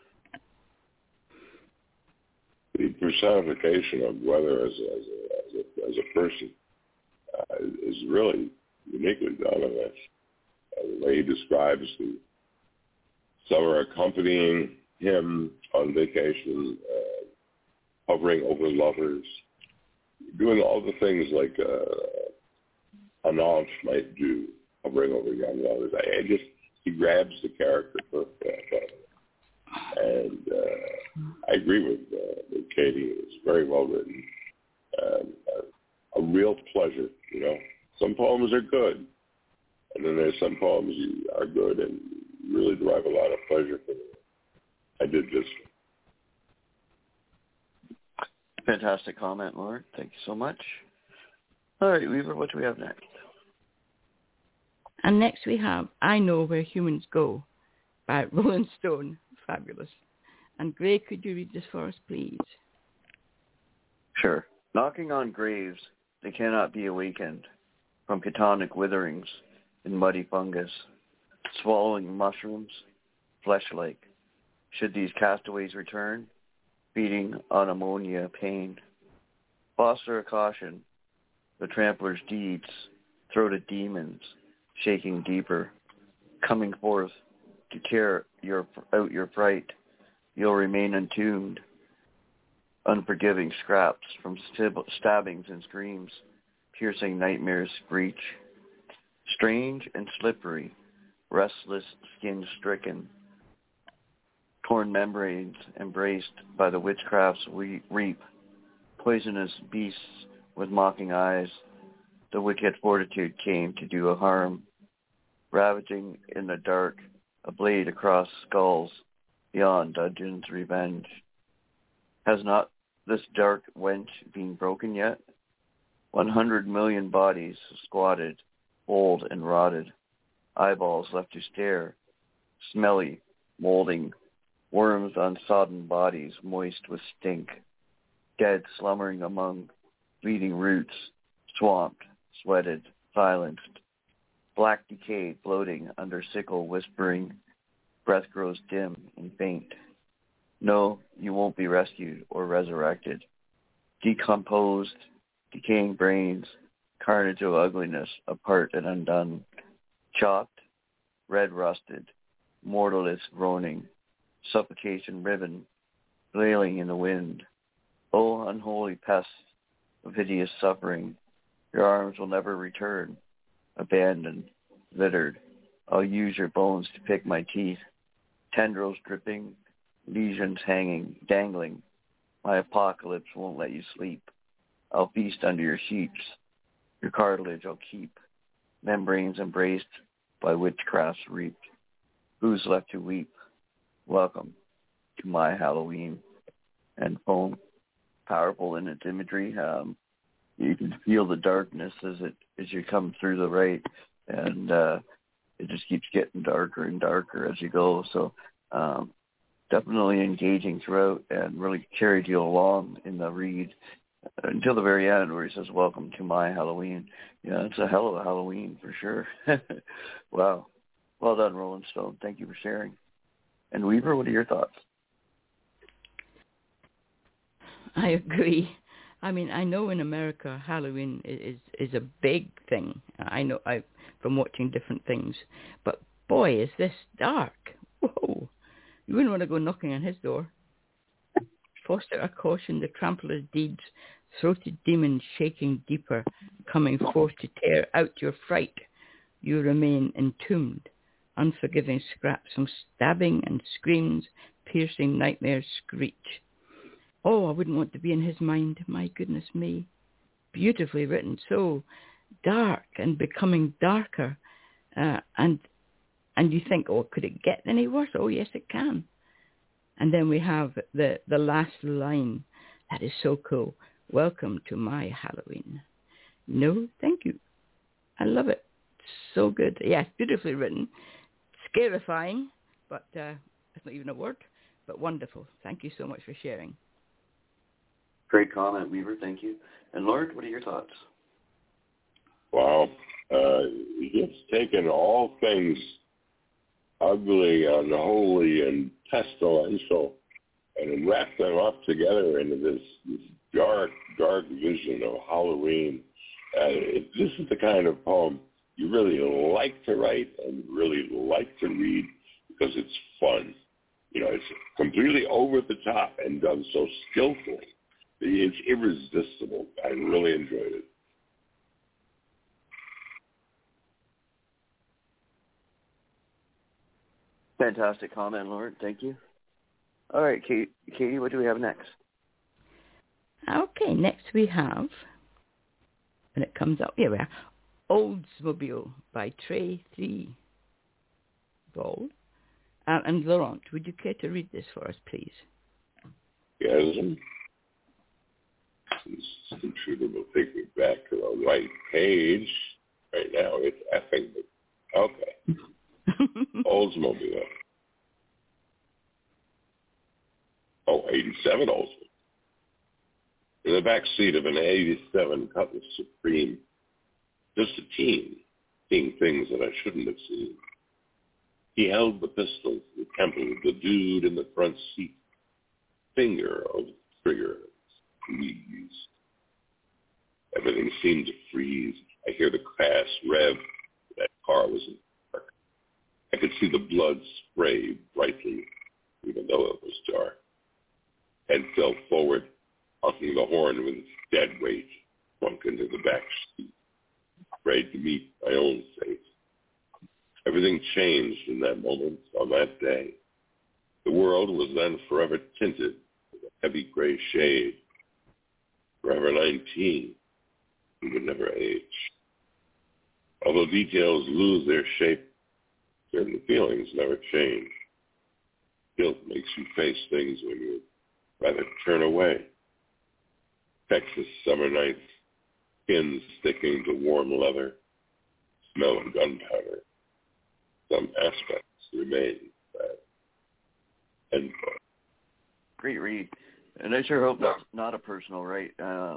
The personification of weather as a person is really uniquely done in this. The way he describes the summer accompanying him on vacation, hovering over lovers, doing all the things like an aunt might do, hovering over young lovers. He grabs the character perfectly. And I agree with Katie. It's very well written. A real pleasure, you know. Some poems are good, and then there's some poems are good and really derive a lot of pleasure from them. I did this. Fantastic comment, Lauren. Thank you so much. All right, Weaver, what do we have next? And next we have I Know Where Humans Go by Rolling Stone. Fabulous. And Gray, could you read this for us, please? Sure. Knocking on graves, they cannot be awakened from ketonic witherings in muddy fungus, swallowing mushrooms, flesh-like. Should these castaways return, feeding on ammonia pain? Foster a caution, the trampler's deeds, throated demons, shaking deeper, coming forth to tear out your fright. You'll remain entombed, unforgiving scraps from stabbings and screams, piercing nightmares breach. Strange and slippery, restless skin stricken, torn membranes embraced by the witchcraft's reap, poisonous beasts with mocking eyes, the wicked fortitude came to do a harm, ravaging in the dark, a blade across skulls, beyond dungeon's revenge. Has not this dark wench been broken yet? 100 million bodies squatted, old and rotted, eyeballs left to stare, smelly, molding, worms on sodden bodies moist with stink, dead slumbering among bleeding roots, swamped, sweated, silenced, black decay floating under sickle whispering, breath grows dim and faint. No, you won't be rescued or resurrected. Decomposed, decaying brains, carnage of ugliness, apart and undone, chopped, red rusted, mortalless groaning, suffocation riven, flailing in the wind. Oh, unholy pests of hideous suffering, your arms will never return, abandoned, littered. I'll use your bones to pick my teeth, tendrils dripping, lesions hanging, dangling. My apocalypse won't let you sleep. I'll feast under your sheets. Your cartilage I'll keep, membranes embraced by witchcraft's reaped. Who's left to weep? Welcome to my Halloween. And poem, powerful in its imagery. You can feel the darkness as you come through the right, and it just keeps getting darker and darker as you go. So definitely engaging throughout and really carried you along in the read until the very end where he says, welcome to my Halloween. Yeah, it's a hell of a Halloween for sure. Wow. Well done, Rolling Stone. Thank you for sharing. And Weaver, what are your thoughts? I agree. I mean, I know in America Halloween is a big thing. I know from watching different things. But boy, is this dark. Whoa. You wouldn't want to go knocking on his door. foster a caution, the trampler's deeds, throated demons shaking deeper, coming forth to tear out your fright. You remain entombed, unforgiving scraps from stabbing and screams, piercing nightmares screech. Oh, I wouldn't want to be in his mind, my goodness me. Beautifully written, so dark and becoming darker. And you think, oh, could it get any worse? Oh, yes, it can. And then we have the last line. That is so cool. Welcome to my Halloween. No, thank you. I love it. So good. Yes, beautifully written. Scarifying, but that's not even a word, but wonderful. Thank you so much for sharing. Great comment, Weaver. Thank you. And Lord, what are your thoughts? Wow. It's taken all things ugly, unholy, and pestilential and wrapped them up together into this dark, dark vision of Halloween. This is the kind of poem you really like to write and really like to read because it's fun. You know, it's completely over the top and done so skillfully. It's irresistible. I really enjoyed it. Fantastic comment, Lord. Thank you. All right, Katie, what do we have next? Okay, next we have, when it comes up, here we are, Oldsmobile by Trey 3 Ball. And Laurent, would you care to read this for us, please? Yes. This computer will take me back to the right page. Right now, it's effing. Okay. Oldsmobile. Oh, 87 Oldsmobile. In the back seat of an 87 Cutlass Supreme, just a teen, seeing things that I shouldn't have seen. He held the pistol to the temple of the dude in the front seat. Finger of the trigger squeezed. Everything seemed to freeze. I hear the crash rev. That car was in the dark. I could see the blood spray brightly, even though it was dark. Head fell forward, honking the horn with its dead weight, sunk into the back seat, afraid to meet my own fate. Everything changed in that moment, on that day. The world was then forever tinted with a heavy gray shade. Forever 19, we would never age. Although details lose their shape, certain feelings never change. Guilt makes you face things when you rather turn away. Texas summer nights, skin sticking to warm leather, smell of gunpowder. Some aspects remain bad. End quote. Great read. And I sure hope that's not a personal right.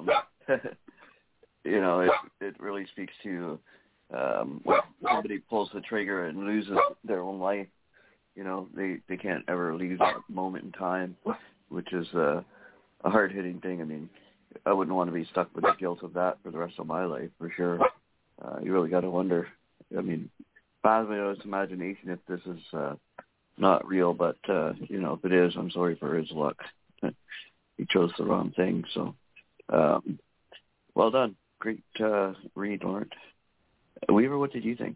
You know, it really speaks to when somebody pulls the trigger and loses their own life. You know, they can't ever leave that moment in time, which is a hard-hitting thing. I mean, I wouldn't want to be stuck with the guilt of that for the rest of my life, for sure. You really got to wonder. I mean, fathom his imagination if this is not real, but, you know, if it is, I'm sorry for his luck. He chose the wrong thing, so well done. Great read, Lawrence. Weaver, what did you think?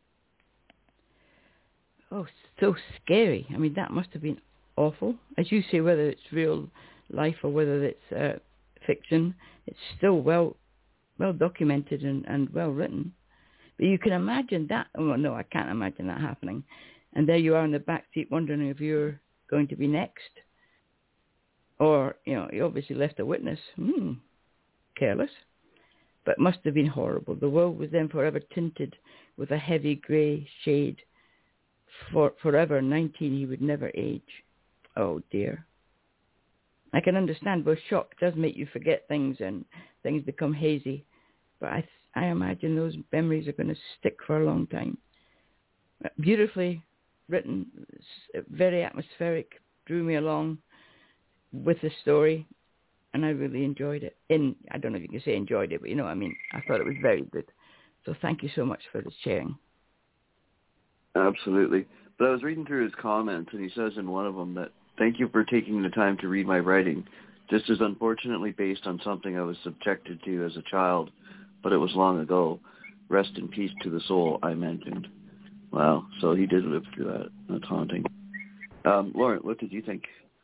Oh, so scary. I mean, that must have been awful. As you say, whether it's real life or whether it's fiction, it's still well documented and well written. But you can imagine that. Oh, no, I can't imagine that happening. And there you are in the back seat wondering if you're going to be next. Or, you know, you obviously left a witness. Careless. But it must have been horrible. The world was then forever tinted with a heavy grey shade. Forever 19, he would never age. Oh, dear. I can understand, both shock does make you forget things and things become hazy. But I imagine those memories are going to stick for a long time. Beautifully written, very atmospheric, drew me along with the story, and I really enjoyed it. I don't know if you can say enjoyed it, but you know what I mean. I thought it was very good. So thank you so much for the sharing. Absolutely. But I was reading through his comments, and he says in one of them that, thank you for taking the time to read my writing. This is unfortunately based on something I was subjected to as a child, but it was long ago. Rest in peace to the soul I mentioned. Wow, so he did live through that. That's haunting. Lauren, what did you think?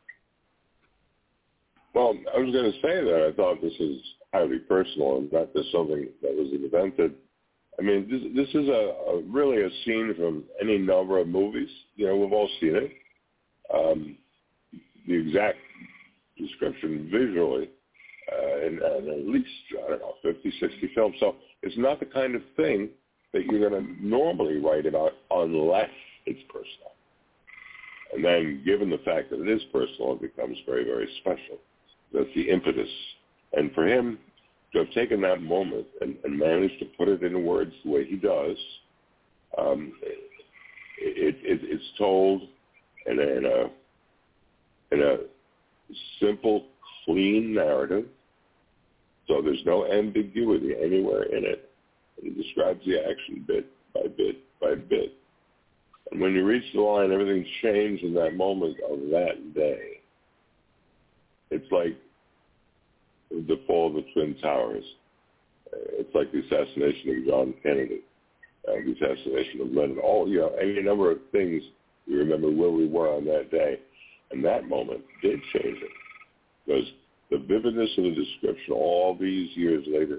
Well, I was going to say that I thought this is highly personal and not just something that was invented. I mean, this is really a scene from any number of movies. You know, we've all seen it. The exact description visually in at least, 50, 60 films. So it's not the kind of thing that you're going to normally write about unless it's personal. And then given the fact that it is personal, it becomes very, very special. That's the impetus. And for him to have taken that moment and managed to put it into words the way he does, it's told in a simple, clean narrative. So there's no ambiguity anywhere in it. He describes the action bit by bit by bit. And when you reach the line, everything's changed in that moment of that day. It's like the fall of the Twin Towers. It's like the assassination of John Kennedy, the assassination of Lenin. Any number of things you remember where we were on that day. And that moment did change it. Because the vividness of the description all these years later,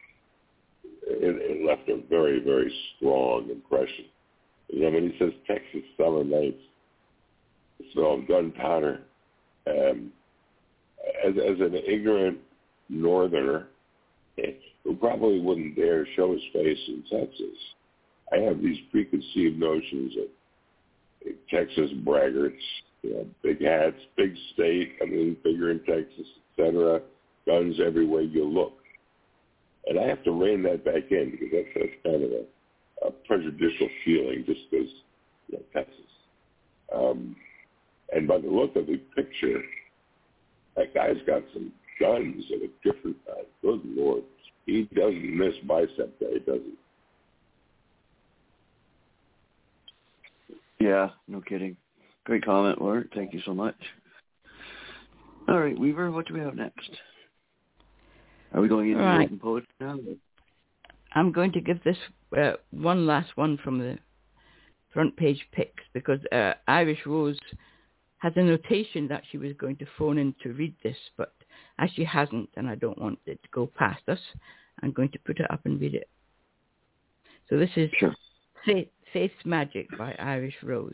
it left a very, very strong impression. You know, when he says Texas summer nights, the smell of gunpowder, as an ignorant northerner who probably wouldn't dare show his face in Texas, I have these preconceived notions of Texas braggarts, big hats, big state, bigger in Texas, etc., guns everywhere you look. And I have to rein that back in because that's kind of a prejudicial feeling just because, Texas. And by the look of the picture, that guy's got some guns of a different kind. Good Lord. He doesn't miss bicep day, does he? Yeah, no kidding. Great comment, Lauren. Thank you so much. All right, Weaver, what do we have next? Are we going into written poetry now? I'm going to give this one last one from the front page picks because Irish Rose has a notation that she was going to phone in to read this, but as she hasn't, and I don't want it to go past us, I'm going to put it up and read it. So this is Faith's Magic by Irish Rose.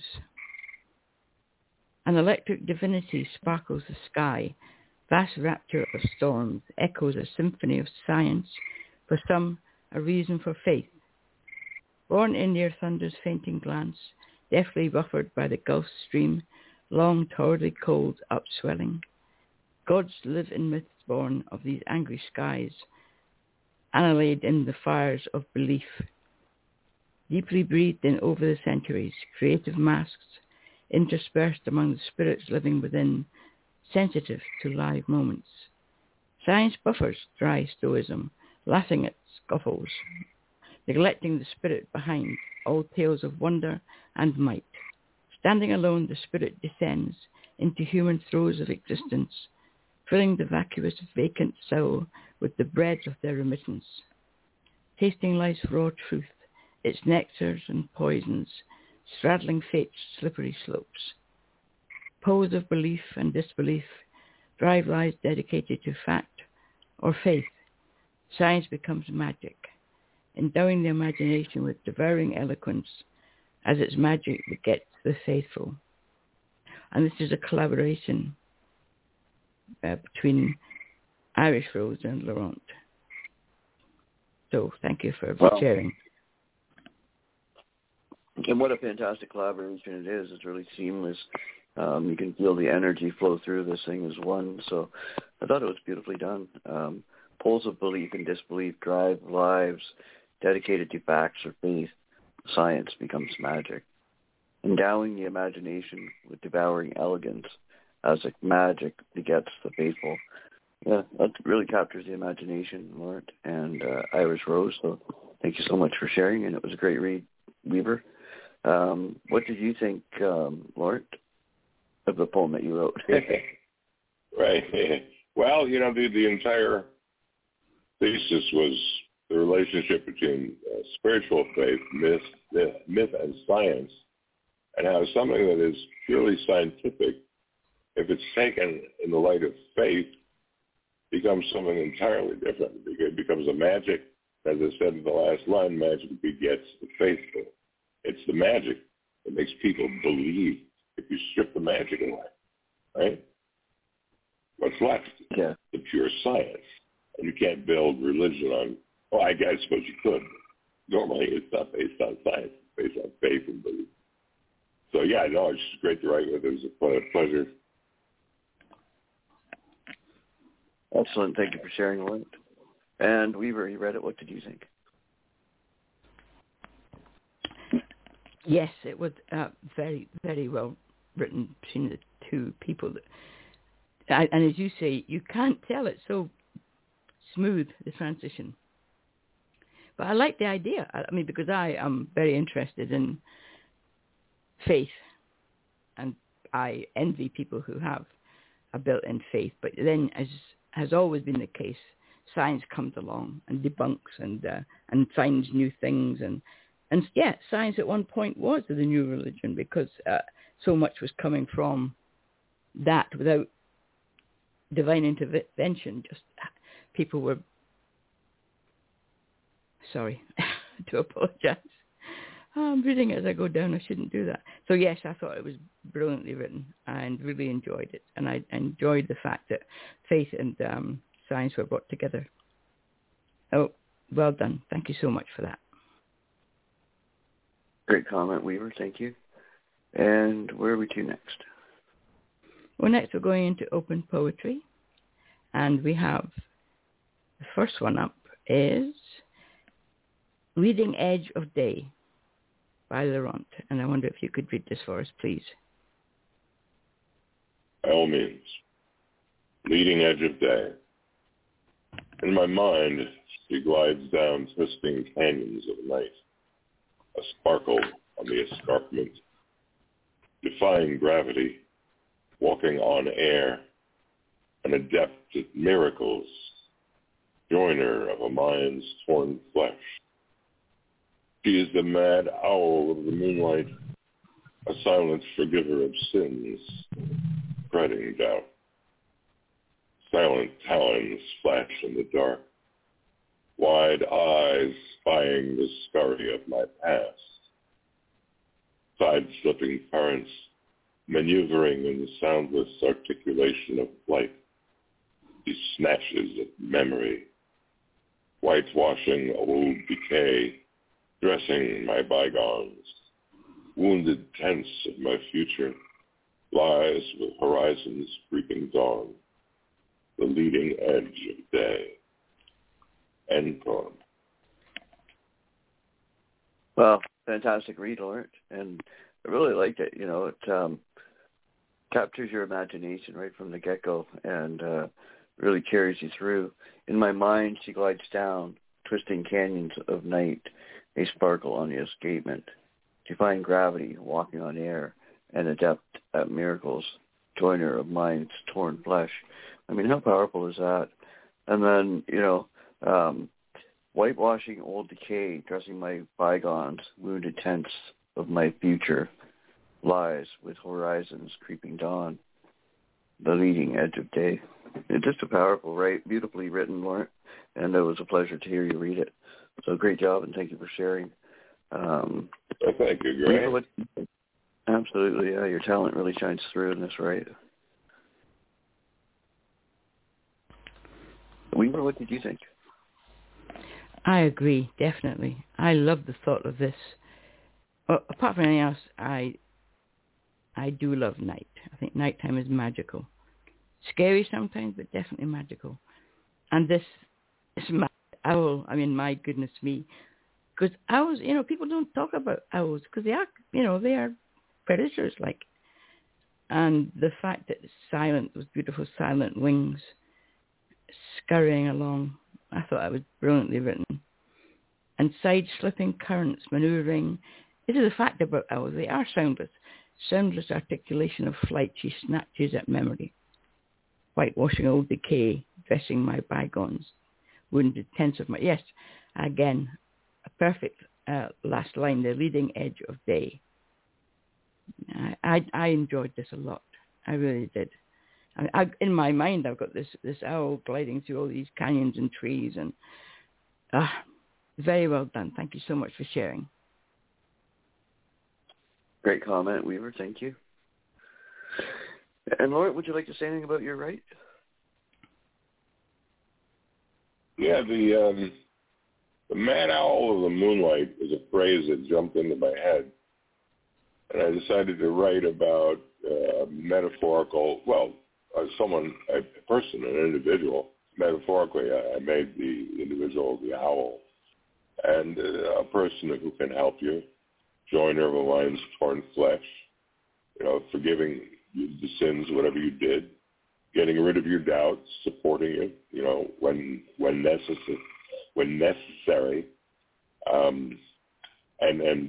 An electric divinity sparkles the sky, vast rapture of storms, echoes a symphony of science, for some a reason for faith. Born in near thunder's fainting glance, deftly buffered by the Gulf Stream, long torridly cold upswelling. Gods live in myths born of these angry skies, annihilated in the fires of belief. Deeply breathed in over the centuries, creative masks interspersed among the spirits living within, sensitive to live moments. Science buffers dry stoicism, laughing at scuffles, neglecting the spirit behind all tales of wonder and might. Standing alone, the spirit descends into human throes of existence, filling the vacuous, vacant soul with the bread of their remittance. Tasting life's raw truth, its nectars and poisons, straddling fate's slippery slopes. Poles of belief and disbelief drive lives dedicated to fact or faith. Science becomes magic, endowing the imagination with devouring eloquence as its magic begets the faithful. And this is a collaboration between Irish Rose and Laurent. So thank you for sharing. And what a fantastic collaboration it is. It's really seamless. You can feel the energy flow through this thing as one. So I thought it was beautifully done. Poles of belief and disbelief drive lives dedicated to facts or faith. Science becomes magic. Endowing the imagination with devouring elegance as magic begets the faithful. Yeah, that really captures the imagination, Lauren and Irish Rose. So thank you so much for sharing, and it was a great read, Weaver. What did you think, Lauren, of the poem that you wrote? Right. Well, the entire thesis was the relationship between spiritual faith, myth, and science, and how something that is purely scientific, if it's taken in the light of faith, becomes something entirely different. It becomes a magic. As I said in the last line, magic begets the faithful. It's the magic that makes people believe. If you strip the magic away, right? What's left? Yeah. The pure science. And you can't build religion on, I suppose you could. Normally it's not based on science. It's based on faith and belief. So, it's just great to write with. It was a pleasure. Excellent. Thank you for sharing, Lent. And Weaver, you read it. What did you think? Yes, it was very, very well written between the two people. And as you say, you can't tell it's so smooth, the transition. But I like the idea. Because I am very interested in faith, and I envy people who have a built-in faith. But then, as has always been the case, science comes along and debunks and finds new things. And science at one point was the new religion, because so much was coming from that without divine intervention. Just people were, sorry, to apologize. I'm reading as I go down. I shouldn't do that. So yes, I thought it was brilliantly written and really enjoyed it. And I enjoyed the fact that faith and science were brought together. Oh, well done. Thank you so much for that. Great comment, Weaver. Thank you. And where are we to next? Well, next we're going into open poetry. And we have, the first one up is Leading Edge of Day by Laurent. And I wonder if you could read this for us, please. By all means. Leading Edge of Day. In my mind, she glides down twisting canyons of night, a sparkle on the escarpment, defying gravity, walking on air, an adept at miracles, joiner of a mind's torn flesh. She is the mad owl of the moonlight, a silent forgiver of sins, spreading doubt. Silent talons flash in the dark, wide eyes spying the scurry of my past. Side-slipping currents, maneuvering in the soundless articulation of flight. These snatches of memory, whitewashing old decay, dressing my bygones. Wounded tense of my future lies with horizons creeping dawn, the leading edge of day. End poem. Well, fantastic read, Laurent, and I really liked it. It captures your imagination right from the get-go and really carries you through. In my mind, she glides down, twisting canyons of night, a sparkle on the escapement, defying gravity, walking on air, an adept at miracles, joiner of mind's torn flesh. How powerful is that? And then, whitewashing old decay, dressing my bygones, wounded tense of my future, lies with horizons creeping dawn, the leading edge of day. It's just a powerful, beautifully written, Laurent, and it was a pleasure to hear you read it. So great job, and thank you for sharing. Thank you, Greg. Absolutely, yeah. Your talent really shines through in this, right? Weaver, what did you think? I agree, definitely. I love the thought of this. Well, apart from anything else, I do love night. I think nighttime is magical. Scary sometimes, but definitely magical. And this mad owl, my goodness me. Because owls, people don't talk about owls because they are, they are predators, And the fact that it's silent, those beautiful silent wings scurrying along, I thought that was brilliantly written. And side-slipping currents maneuvering. This is the fact about owls. They are soundless. Soundless articulation of flight. She snatches at memory. whitewashing old decay, dressing my bygones, wounded tense of my... Yes, again, a perfect last line, the leading edge of day. I enjoyed this a lot. I really did. In my mind, I've got this owl gliding through all these canyons and trees, and very well done. Thank you so much for sharing. Great comment, Weaver. Thank you. And Laura, would you like to say anything about your right? Yeah, the mad owl of the moonlight is a phrase that jumped into my head, and I decided to write about metaphorical. Well, a person, an individual. Metaphorically, I made the individual the owl, and a person who can help you, joiner of a lion's torn flesh, forgiving the sins, whatever you did, getting rid of your doubts, supporting you, when necessary, and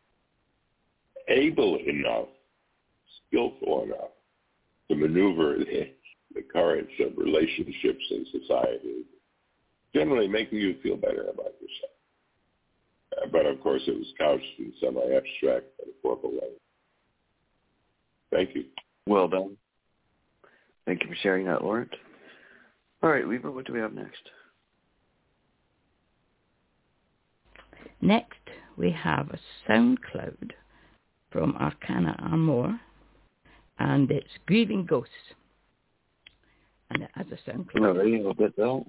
able enough, skillful enough to maneuver the currents of relationships in society, generally making you feel better about yourself. But of course, it was couched in semi-abstract, metaphorical way. Thank you. Well done. Thank you for sharing that, Laurent. All right, Weaver, what do we have next? Next, we have a SoundCloud from Arcana Amor, and it's Grieving Ghosts. And it has a SoundCloud. All right, I'll get that.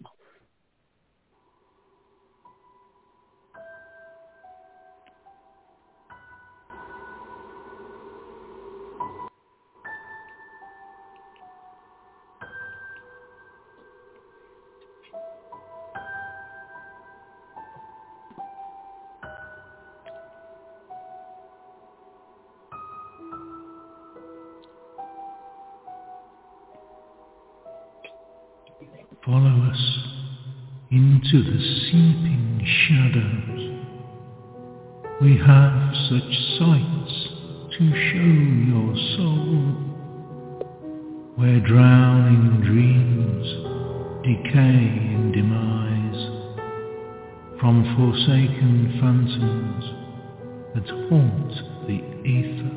Follow us into the seeping shadows. We have such sights to show your soul, where drowning dreams decay in demise, from forsaken phantoms that haunt the ether.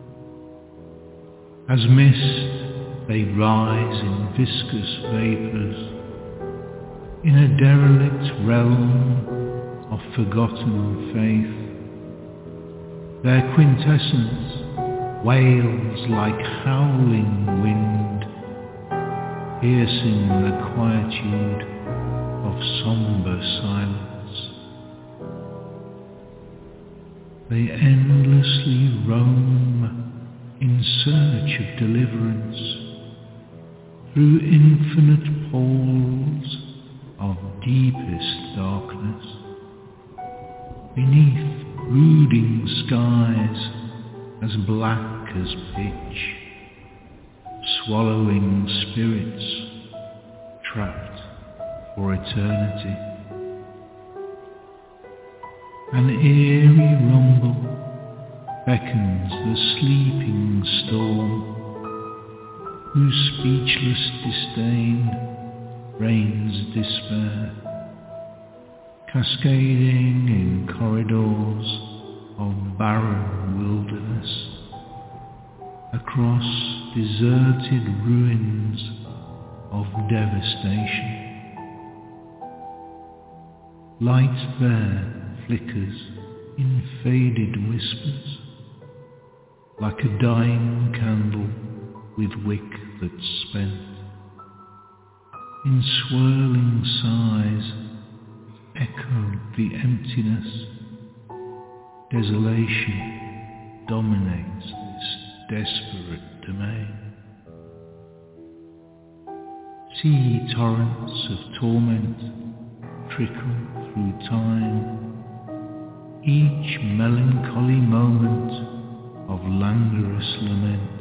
As mist they rise in viscous vapours, in a derelict realm of forgotten faith. Their quintessence wails like howling wind, piercing the quietude of sombre silence. They endlessly roam in search of deliverance, through infinite poles of deepest darkness, beneath brooding skies as black as pitch, swallowing spirits trapped for eternity. An eerie rumble beckons the sleeping storm, whose speechless disdain rains despair, cascading in corridors of barren wilderness, across deserted ruins of devastation. Light there flickers in faded whispers, like a dying candle with wick that's spent. In swirling sighs echo the emptiness. Desolation dominates this desperate domain. Sea torrents of torment trickle through time, each melancholy moment of languorous lament,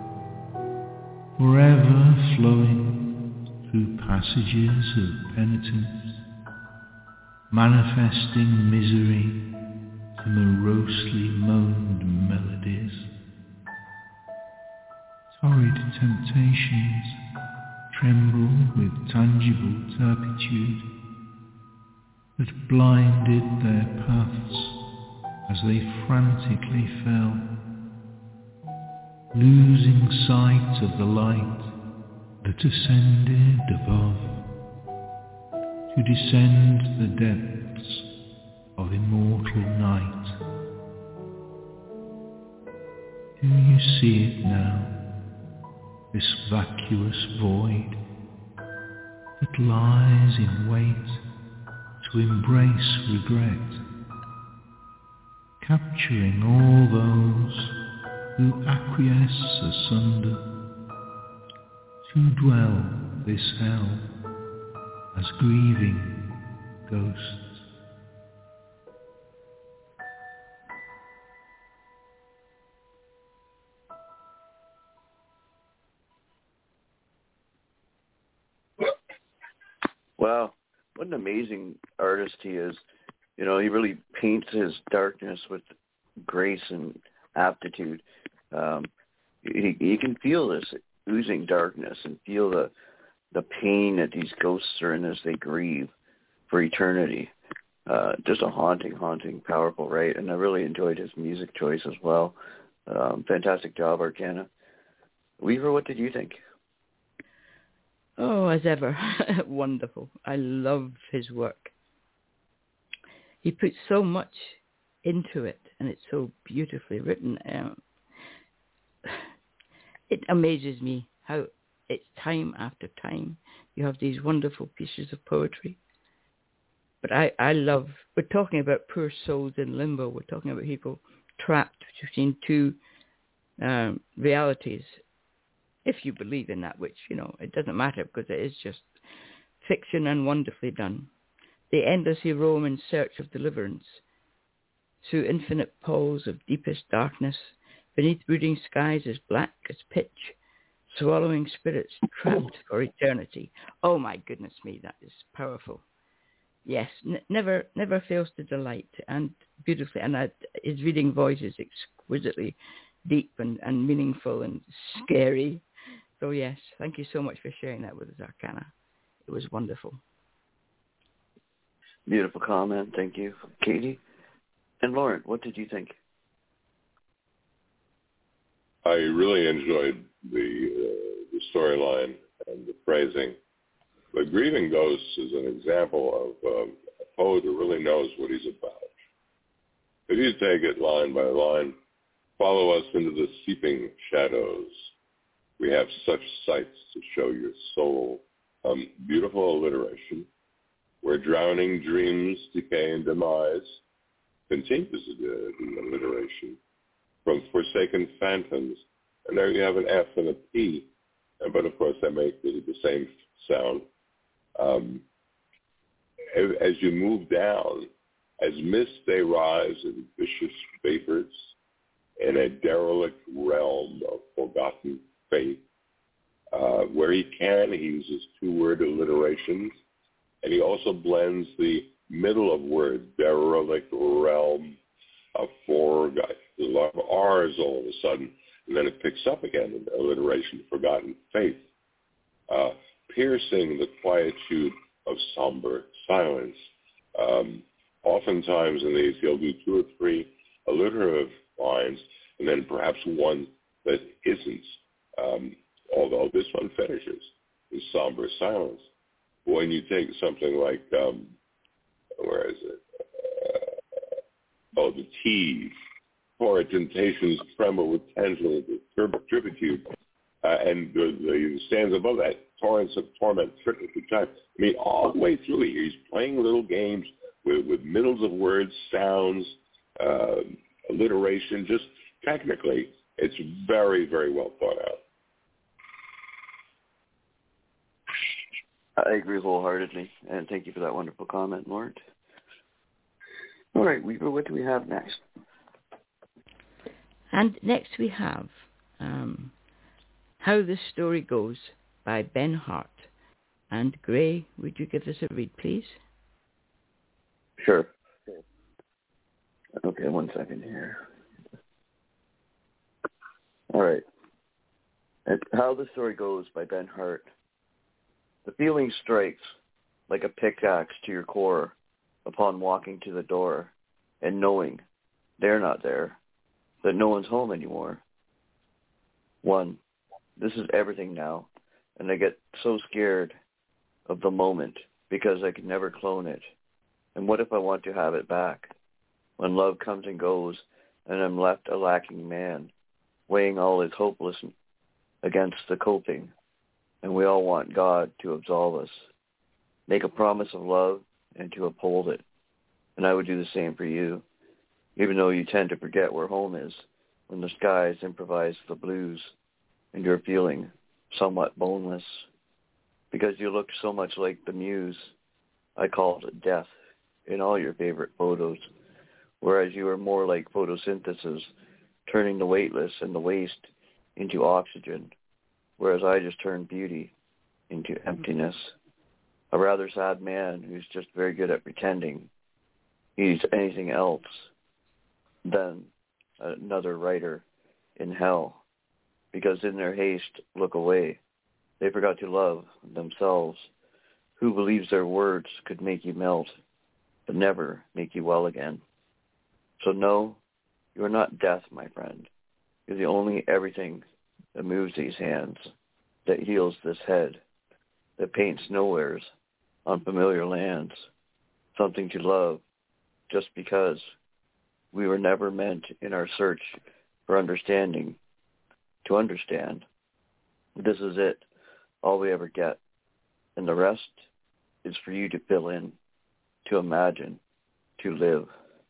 forever flowing through passages of penitence, manifesting misery to morosely moaned melodies. Torrid temptations tremble with tangible turpitude that blinded their paths as they frantically fell, losing sight of the light that ascended above to descend the depths of immortal night. Do you see it now, this vacuous void that lies in wait to embrace regret, capturing all those who acquiesce asunder, to dwell this hell as grieving ghosts? Wow, what an amazing artist he is. You know, he really paints his darkness with grace and aptitude. You can feel this oozing darkness and feel the pain that these ghosts are in as they grieve for eternity. Just a haunting, powerful write, and I really enjoyed his music choice as well. Fantastic job, Arcana. Weaver, what did you think? Oh, as ever, wonderful. I love his work. He puts so much into it, and it's so beautifully written. It amazes me how it's time after time you have these wonderful pieces of poetry. But I love, we're talking about poor souls in limbo. We're talking about people trapped between two realities. If you believe in that, which, you know, it doesn't matter because it is just fiction and wonderfully done. They endlessly roam in search of deliverance through infinite poles of deepest darkness, beneath brooding skies as black as pitch, swallowing spirits trapped for eternity. Oh my goodness me, that is powerful. Yes, never fails to delight, and beautifully, and his reading voice is exquisitely deep and meaningful and scary. So yes, thank you so much for sharing that with us, Arcana. It was wonderful. Beautiful comment, thank you. Katie? And Lauren, what did you think? I really enjoyed the storyline and the phrasing. But Grieving Ghosts is an example of a poet who really knows what he's about. If you take it line by line, follow us into the seeping shadows. We have such sights to show your soul. Beautiful alliteration, where drowning dreams decay and demise. Continues the alliteration from forsaken phantoms. And there you have an F and a P, but of course that makes it the same sound. As you move down, as mist they rise in vicious vapors, in a derelict realm of forgotten faith. Where he can, he uses two-word alliterations, and he also blends the middle of words, derelict realm of forgotten. There's a lot of R's all of a sudden, and then it picks up again in alliteration, forgotten faith, piercing the quietude of somber silence. Oftentimes in these, he'll do two or three alliterative lines, and then perhaps one that isn't, although this one finishes in somber silence. When you take something like, where is it? The T, for temptations tremble with tangible turpitude, and the stanza above that, torrents of torment trickle through time. I mean, all the way through here, he's playing little games with middles of words, sounds, alliteration. Just technically, it's very, very well thought out. I agree wholeheartedly, and thank you for that wonderful comment, Lauren. All right, Weaver, what do we have next? And next we have How This Story Goes by Ben Hart. And Gray, would you give us a read, please? Sure. Okay, 1 second here. All right. How the Story Goes by Ben Hart. The feeling strikes like a pickaxe to your core upon walking to the door and knowing they're not there, that no one's home anymore. 1, this is everything now, and I get so scared of the moment because I can never clone it. And what if I want to have it back? When love comes and goes and I'm left a lacking man, weighing all his hopeless against the coping, and we all want God to absolve us. Make a promise of love and to uphold it. And I would do the same for you, even though you tend to forget where home is when the skies improvise the blues and you're feeling somewhat boneless because you look so much like the muse I called death in all your favorite photos, whereas you are more like photosynthesis, turning the weightless and the waste into oxygen, whereas I just turned beauty into emptiness. A rather sad man who's just very good at pretending he's anything else than another writer in hell, because in their haste look away. They forgot to love themselves. Who believes their words could make you melt, but never make you well again? So no, you are not death, my friend. You're the only everything that moves these hands, that heals this head, that paints nowheres on familiar lands, something to love just because we were never meant in our search for understanding to understand. This is it, all we ever get. And the rest is for you to fill in, to imagine, to live,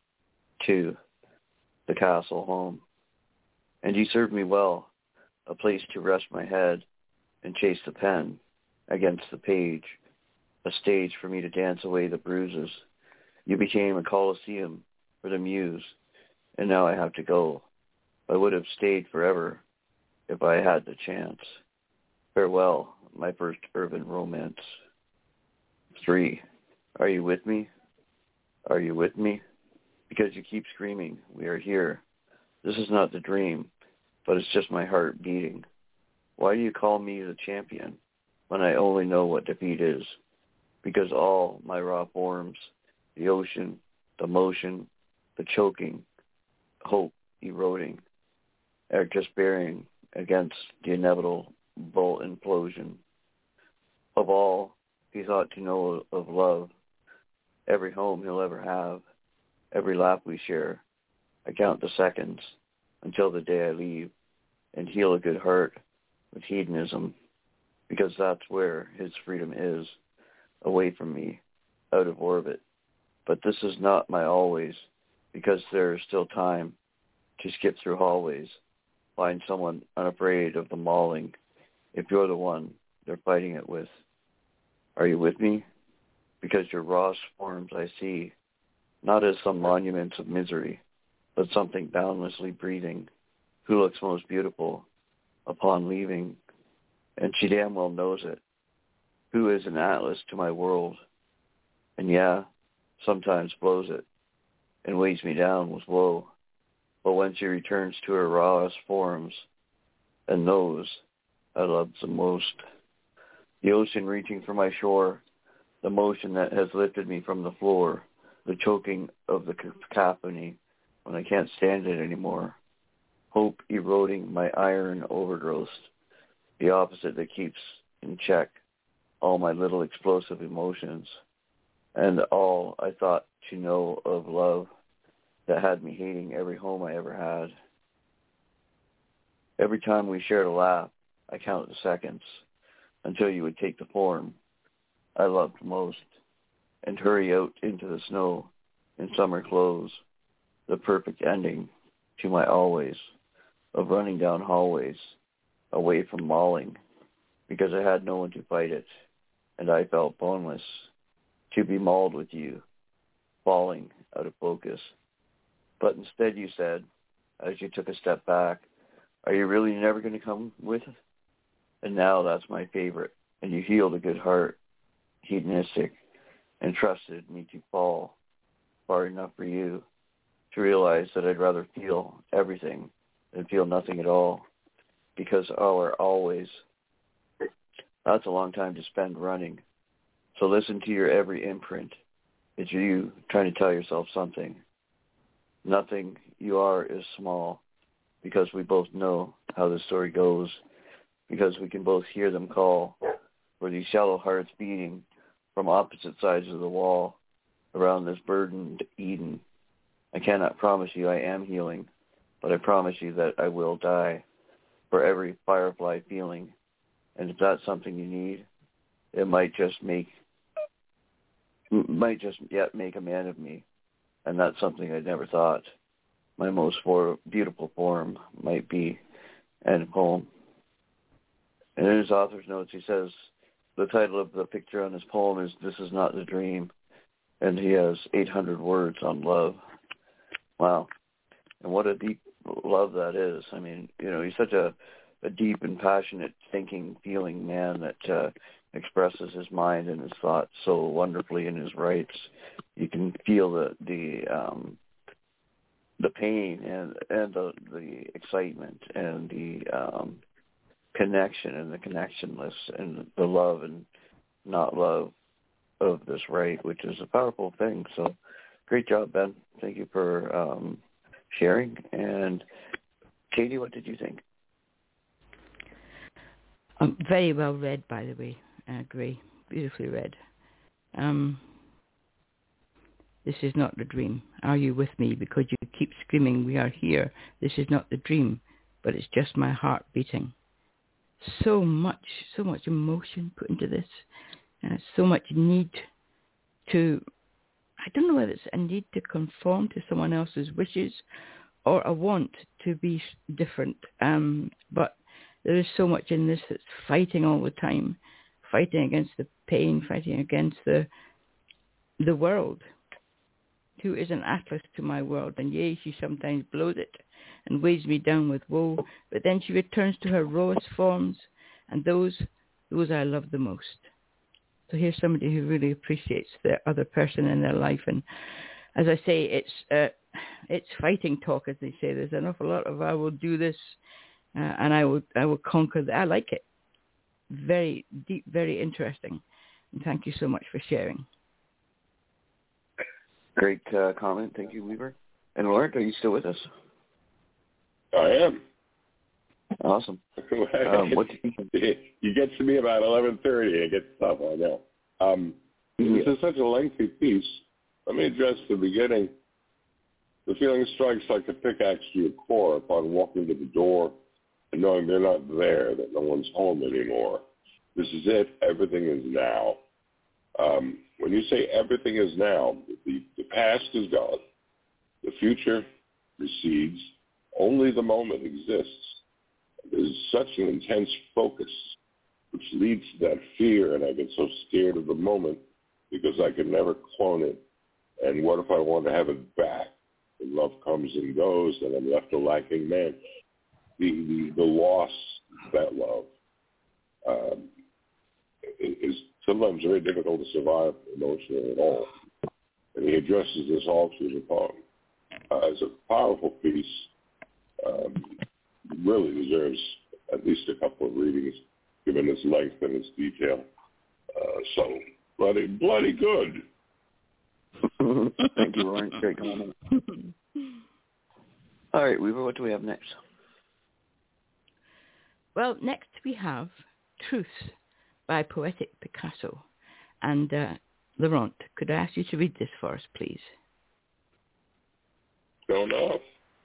to the castle home. And you served me well, a place to rest my head and chase the pen against the page, a stage for me to dance away the bruises. You became a coliseum for the muse, and now I have to go. I would have stayed forever if I had the chance. Farewell, my first urban romance. 3, are you with me? Are you with me? Because you keep screaming, we are here. This is not the dream, but it's just my heart beating. Why do you call me the champion when I only know what defeat is? Because all my raw forms, the ocean, the motion, the choking, hope eroding, are just bearing against the inevitable implosion. Of all he thought to know of love, every home he'll ever have, every laugh we share, I count the seconds until the day I leave and heal a good heart with hedonism, because that's where his freedom is, away from me, out of orbit. But this is not my always, because there is still time to skip through hallways, find someone unafraid of the mauling, if you're the one they're fighting it with. Are you with me? Because your rawest forms I see, not as some monuments of misery, but something boundlessly breathing, who looks most beautiful upon leaving, and she damn well knows it, who is an atlas to my world, and yeah, sometimes blows it, and weighs me down with woe, but when she returns to her rawest forms, and those I love the most, the ocean reaching for my shore, the motion that has lifted me from the floor, the choking of the cacophony when I can't stand it anymore, hope eroding my iron overgrowth, the opposite that keeps in check all my little explosive emotions, and all I thought to know of love that had me hating every home I ever had. Every time we shared a laugh, I counted the seconds until you would take the form I loved most and hurry out into the snow in summer clothes, the perfect ending to my always of running down hallways away from mauling, because I had no one to fight it, and I felt boneless to be mauled with you, falling out of focus. But instead you said, as you took a step back, are you really never going to come with? And now that's my favorite, and you healed a good heart, hedonistic, and trusted me to fall far enough for you to realize that I'd rather feel everything than feel nothing at all, because our always That's a long time to spend running. So listen to your every imprint. It's you trying to tell yourself something. Nothing you are is small, because we both know how the story goes, because we can both hear them call for these shallow hearts beating from opposite sides of the wall around this burdened Eden. I cannot promise you I am healing, but I promise you that I will die for every firefly feeling. And if that's something you need, it might just yet make a man of me. And that's something I never thought my most beautiful form might be. End poem. And in his author's notes, he says the title of the picture on his poem is "This Is Not the Dream," and he has 800 words on love. Wow. And what a deep love that is. I mean, he's such a deep and passionate, thinking, feeling man that expresses his mind and his thoughts so wonderfully in his rights. You can feel the pain and the excitement and the connection and the connectionless and the love and not love of this right, which is a powerful thing. So great job, Ben. Thank you for sharing. And Katie, what did you think? Very well read, by the way, Gray. Beautifully read. This is not the dream. Are you with me? Because you keep screaming, we are here. This is not the dream, but it's just my heart beating. So much emotion put into this. So much need to, I don't know whether it's a need to conform to someone else's wishes or a want to be different. But there is so much in this that's fighting all the time, fighting against the pain, fighting against the world. Who is an atlas to my world, and yea, she sometimes blows it and weighs me down with woe, but then she returns to her rawest forms, and those I love the most. So here's somebody who really appreciates the other person in their life, and as I say, it's fighting talk, as they say. There's an awful lot of I will do this, and I will conquer that. I like it. Very deep, very interesting, and thank you so much for sharing. Great comment. Thank you, Weaver. And Laurent, are you still with us? I am. Awesome. What do you think? You get to me about 11:30 and get stuff, I know. This is such a lengthy piece. Let me address the beginning. The feeling strikes like a pickaxe to your core upon walking to the door and knowing they're not there, that no one's home anymore. This is it. Everything is now. When you say everything is now, the past is gone. The future recedes. Only the moment exists. There's such an intense focus, which leads to that fear, and I get so scared of the moment because I can never clone it. And what if I want to have it back? And love comes and goes, and I'm left a lacking man. The loss of that love is sometimes very difficult to survive emotionally at all. And he addresses this all through the poem. It's a powerful piece. Really deserves at least a couple of readings, given its length and its detail. So, bloody good. Thank you, Lauren. Great comment. All right, Weaver, what do we have next? Well, next we have Truth by Poetic Picasso. And Laurent, could I ask you to read this for us, please? Don't know.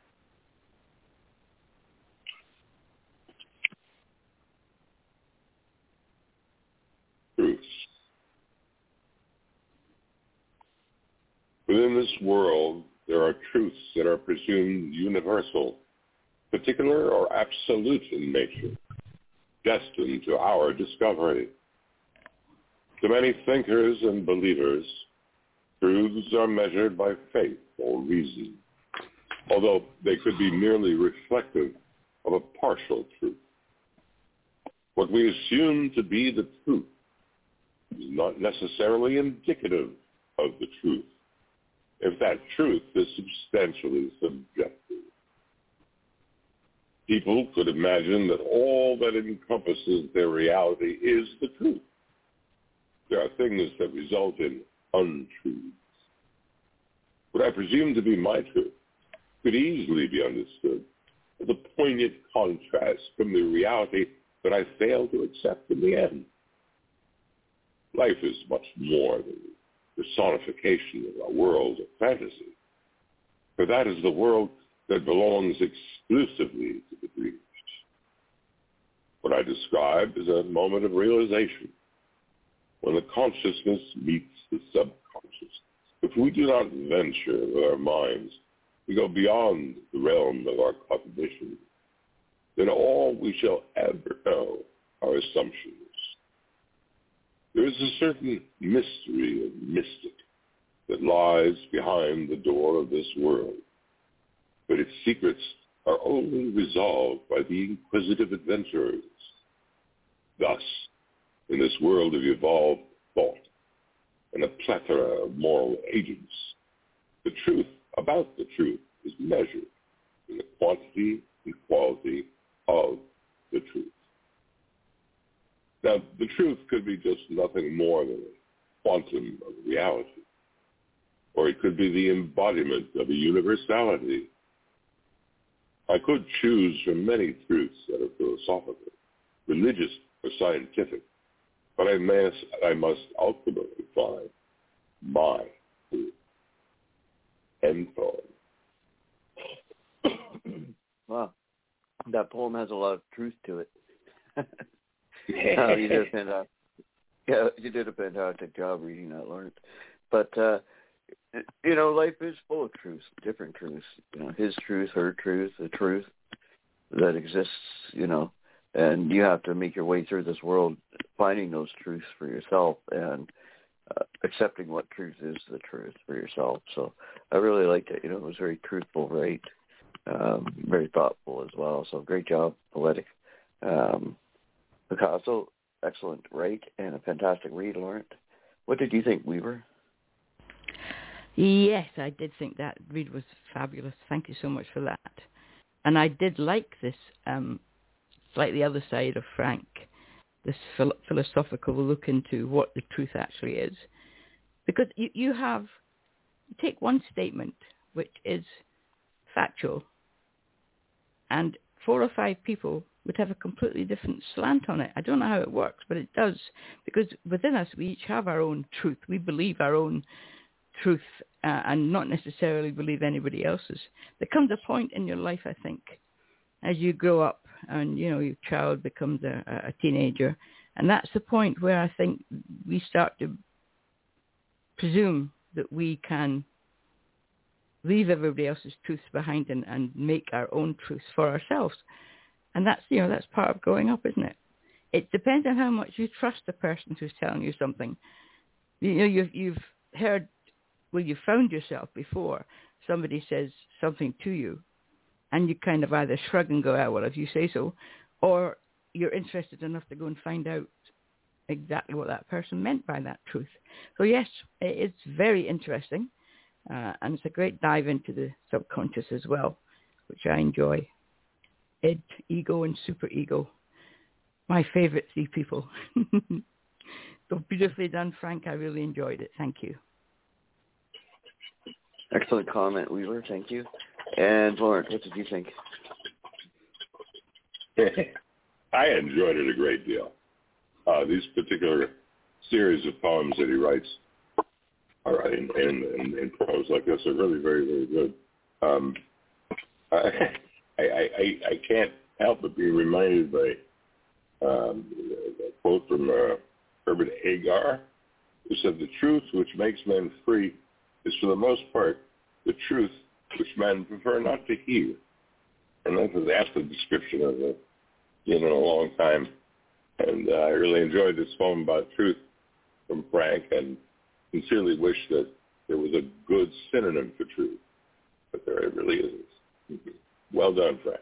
Truths. Within this world, there are truths that are presumed universal, particular or absolute in nature, destined to our discovery. To many thinkers and believers, truths are measured by faith or reason, although they could be merely reflective of a partial truth. What we assume to be the truth is not necessarily indicative of the truth, if that truth is substantially subjective. People could imagine that all that encompasses their reality is the truth. There are things that result in untruths. What I presume to be my truth could easily be understood as a poignant contrast from the reality that I fail to accept in the end. Life is much more than the personification of a world of fantasy, for that is the world that belongs exclusively to the dreamers. What I describe is a moment of realization, when the consciousness meets the subconscious. If we do not venture with our minds, we go beyond the realm of our cognition, then all we shall ever know are assumptions. There is a certain mystery and mystic that lies behind the door of this world, but its secrets are only resolved by the inquisitive adventurers. Thus, in this world of evolved thought and a plethora of moral agents, the truth about the truth is measured in the quantity and quality of the truth. Now, the truth could be just nothing more than a quantum of reality, or it could be the embodiment of a universality. I could choose from many truths that are philosophical, religious, or scientific, but I must ultimately find my truth. End poem. Wow, that poem has a lot of truth to it. You did a fantastic. Yeah, you did a fantastic job reading that, Lawrence. But life is full of truths, different truths. His truth, her truth, the truth that exists. And you have to make your way through this world, finding those truths for yourself and accepting what truth is the truth for yourself. So I really liked it. It was very truthful, right? Very thoughtful as well. So great job, Poetic. Picasso, excellent write and a fantastic read, Lawrence. What did you think, Weaver? Yes, I did think that read was fabulous. Thank you so much for that. And I did like this, slightly other side of Frank, this philosophical look into what the truth actually is. Because you take one statement, which is factual, and 4 or 5 people would have a completely different slant on it. I don't know how it works, but it does, because within us, we each have our own truth. We believe our own truth and not necessarily believe anybody else's. There comes a point in your life, I think, as you grow up and, your child becomes a teenager, and that's the point where I think we start to presume that we can leave everybody else's truths behind and make our own truths for ourselves. And that's, that's part of growing up, isn't it? It depends on how much you trust the person who's telling you something. You've heard, you've found yourself before somebody says something to you, and you kind of either shrug and go, well, if you say so, or you're interested enough to go and find out exactly what that person meant by that truth. So yes, it's very interesting, and it's a great dive into the subconscious as well, which I enjoy. Id, ego, and superego. My favorite 3 people. So beautifully done, Frank. I really enjoyed it. Thank you. Excellent comment, Weaver. Thank you. And Lawrence, what did you think? I enjoyed it a great deal. These particular series of poems that he writes are in prose like this are really very, very good. I can't help but be reminded by a quote from Herbert Agar, who said, "The truth which makes men free is for the most part the truth which men prefer not to hear." And that was after the description of it in a long time. And I really enjoyed this poem about truth from Frank, and sincerely wish that there was a good synonym for truth, but there really isn't. Well done, Frank.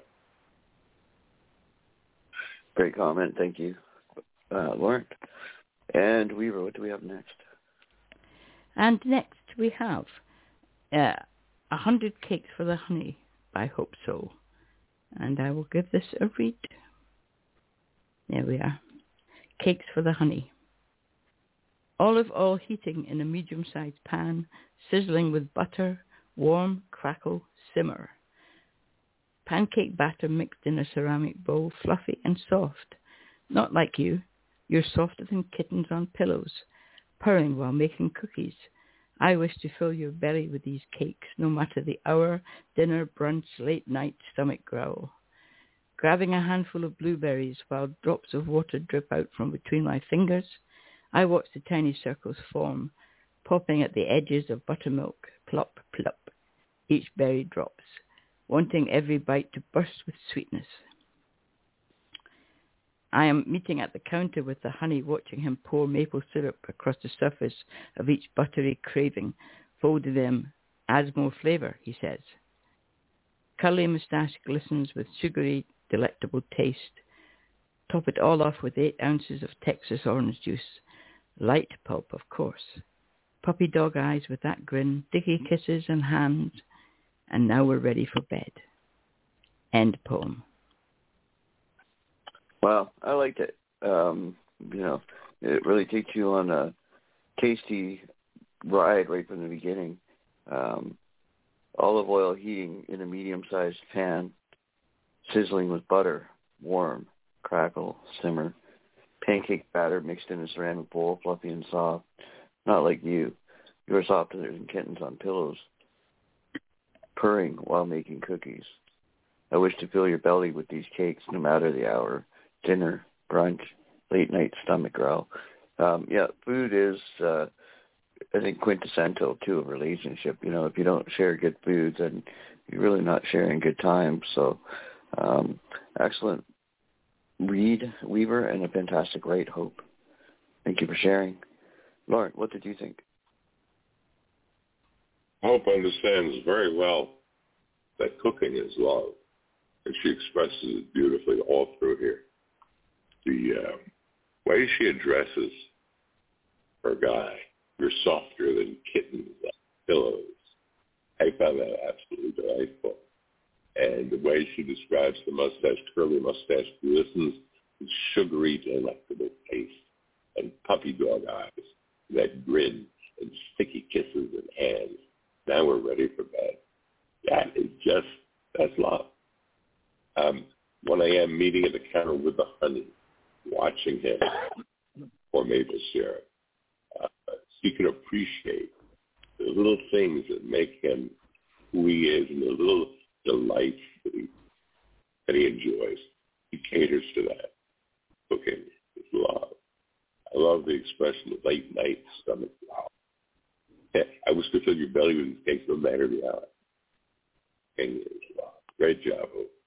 Great comment. Thank you, Lawrence. And Weaver, what do we have next? And next we have 100 Cakes for the Honey by Hope So. And I will give this a read. There we are. Cakes for the honey. Olive oil heating in a medium-sized pan, sizzling with butter, warm, crackle, simmer. Pancake batter mixed in a ceramic bowl, fluffy and soft. Not like you. You're softer than kittens on pillows, purring while making cookies. I wish to fill your belly with these cakes, no matter the hour, dinner, brunch, late night, stomach growl. Grabbing a handful of blueberries while drops of water drip out from between my fingers, I watch the tiny circles form, popping at the edges of buttermilk, plop, plop. Each berry drops, wanting every bite to burst with sweetness. I am meeting at the counter with the honey, watching him pour maple syrup across the surface of each buttery craving, folding them, adds more flavor, he says. Curly moustache glistens with sugary, delectable taste. Top it all off with 8 ounces of Texas orange juice. Light pulp, of course. Puppy dog eyes with that grin, dicky kisses and hands. And now we're ready for bed. End poem. Wow, I liked it. It really takes you on a tasty ride right from the beginning. Olive oil heating in a medium-sized pan, sizzling with butter, warm, crackle, simmer. Pancake batter mixed in a ceramic bowl, fluffy and soft. Not like you. You're softer than kittens on pillows, purring while making cookies. I wish to fill your belly with these cakes, no matter the hour. Dinner, brunch, late night stomach growl. Food is, I think, quintessential to a relationship. If you don't share good food, then you're really not sharing good times. So, excellent read, Weaver, and a fantastic write, Hope. Thank you for sharing. Lauren, what did you think? Hope understands very well that cooking is love, and she expresses it beautifully all through here. The way she addresses her guy, you're softer than kittens on pillows. I found that absolutely delightful. And the way she describes the mustache, curly mustache glistens with sugary, delectable taste and puppy dog eyes, that grin and sticky kisses and hands. Now we're ready for bed. That's love. 1 a.m. meeting at the counter with the honey, watching him pour maple syrup. She can appreciate the little things that make him who he is and the little delights that he enjoys. He caters to that. Cooking is love. I love the expression of late night stomach growl. I wish to fill your belly with these cakes no matter the hour. Cooking is love. Great job,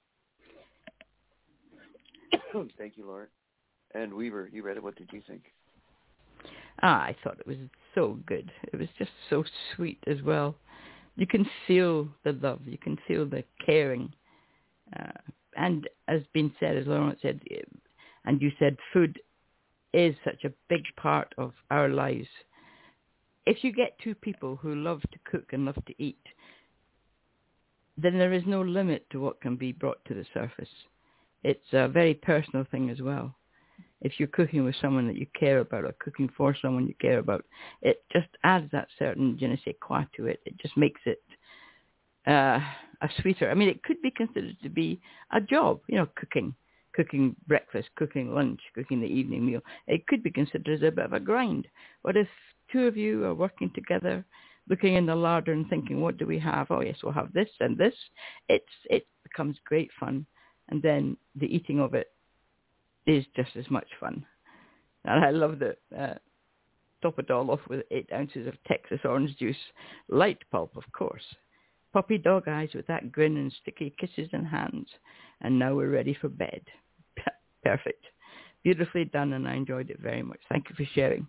Hope. Thank you, Lauren. And Weaver, you read it. What did you think? I thought it was so good. It was just so sweet as well. You can feel the love. You can feel the caring. And as been said, as Lauren said, and you said, food is such a big part of our lives. If you get 2 people who love to cook and love to eat, then there is no limit to what can be brought to the surface. It's a very personal thing as well. If you're cooking with someone that you care about or cooking for someone you care about, it just adds that certain je ne sais quoi to it. It just makes it a sweeter. I mean, it could be considered to be a job, cooking breakfast, cooking lunch, cooking the evening meal. It could be considered as a bit of a grind. But if 2 of you are working together, looking in the larder and thinking, what do we have? Oh, yes, we'll have this and this. It becomes great fun. And then the eating of it is just as much fun. And I love the top it all off with 8 ounces of Texas orange juice. Light pulp, of course. Puppy dog eyes with that grin and sticky kisses and hands. And now we're ready for bed. Perfect. Beautifully done, and I enjoyed it very much. Thank you for sharing.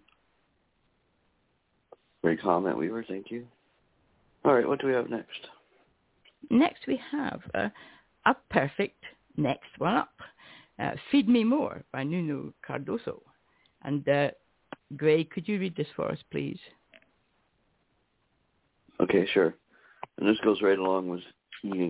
Great comment, Weaver. Thank you. All right, what do we have next? Next we have a perfect next one up. Feed Me More by Nuno Cardoso. And Gray, could you read this for us, please? Okay, sure. And this goes right along with eating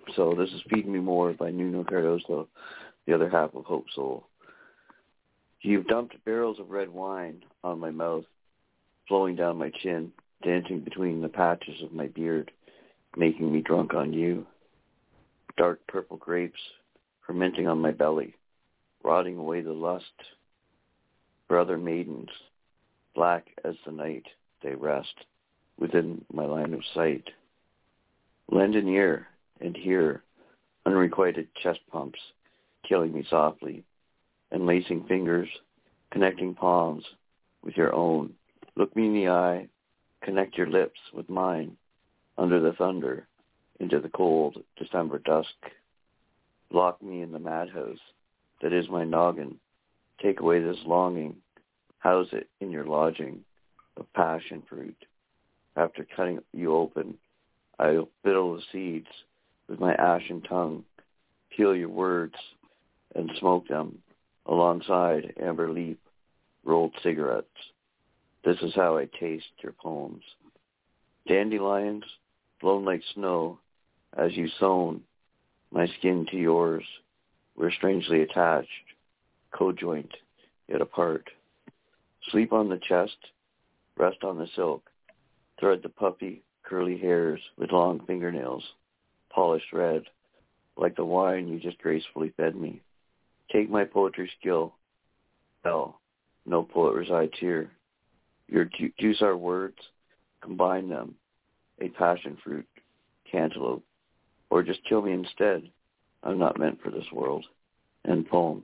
So this is Feed Me More by Nuno Cardoso, the other half of Hope Soul. You've dumped barrels of red wine on my mouth, flowing down my chin, dancing between the patches of my beard, making me drunk on you. Dark purple grapes fermenting on my belly, rotting away the lust. For other maidens, black as the night, they rest within my line of sight. Lend an ear and hear unrequited chest pumps killing me softly, enlacing fingers, connecting palms with your own. Look me in the eye, connect your lips with mine, under the thunder, into the cold December dusk. Lock me in the madhouse that is my noggin. Take away this longing, house it in your lodging of passion fruit. After cutting you open, I'll fiddle the seeds with my ashen tongue, peel your words and smoke them alongside amber leaf rolled cigarettes. This is how I taste your poems. Dandelions blown like snow as you sewn my skin to yours. We're strangely attached, co-joint yet apart. Sleep on the chest, rest on the silk, thread the puffy, curly hairs with long fingernails, polished red, like the wine you just gracefully fed me. Take my poetry skill. Hell, no poet resides here. Your juice our words, combine them, a passion fruit, cantaloupe, or just kill me instead. I'm not meant for this world. End poem.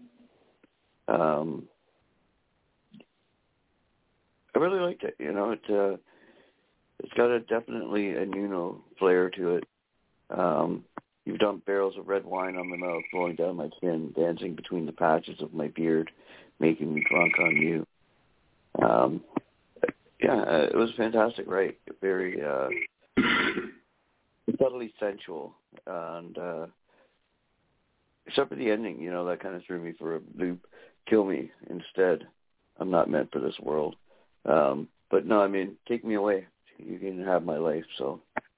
I really liked it. You know, it's got definitely a Nuno flair to it. You've dumped barrels of red wine on my mouth, flowing down my chin, dancing between the patches of my beard, making me drunk on you. It was fantastic, right? Very subtly sensual, and except for the ending, you know, that kind of threw me for a loop. Kill me instead. I'm not meant for this world. But no, I mean, take me away. You can have my life. So,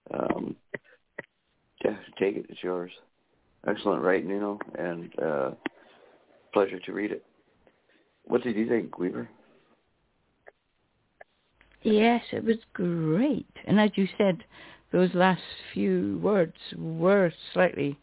take it. It's yours. Excellent, right, Nuno? And pleasure to read it. What did you think, Weaver? Yes, it was great. And as you said, those last few words were slightly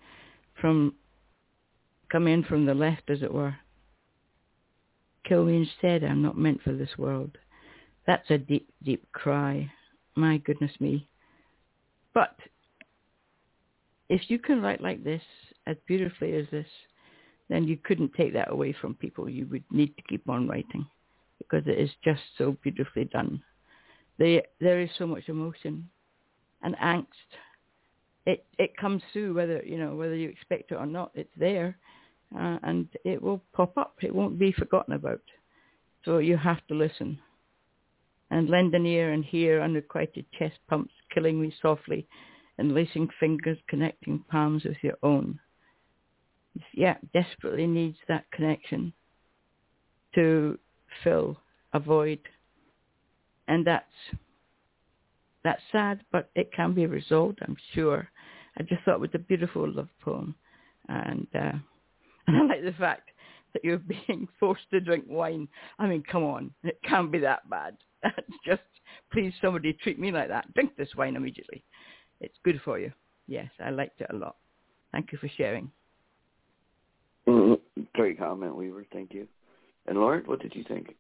come in from the left, as it were. Kill me instead, I'm not meant for this world. That's a deep, deep cry. My goodness me. But if you can write like this, as beautifully as this, then you couldn't take that away from people. You would need to keep on writing because it is just so beautifully done. There is so much emotion and angst. It comes through whether you expect it or not. It's there, and it will pop up. It won't be forgotten about. So you have to listen and lend an ear and hear unrequited chest pumps killing me softly, enlacing fingers connecting palms with your own. Yeah, desperately needs that connection to fill a void. And that's sad, but it can be resolved, I'm sure. I just thought it was a beautiful love poem. And I like the fact that you're being forced to drink wine. I mean, come on, it can't be that bad. Just, please, somebody treat me like that. Drink this wine immediately. It's good for you. Yes, I liked it a lot. Thank you for sharing. Great comment, Weaver. Thank you. And Lauren, what did you think?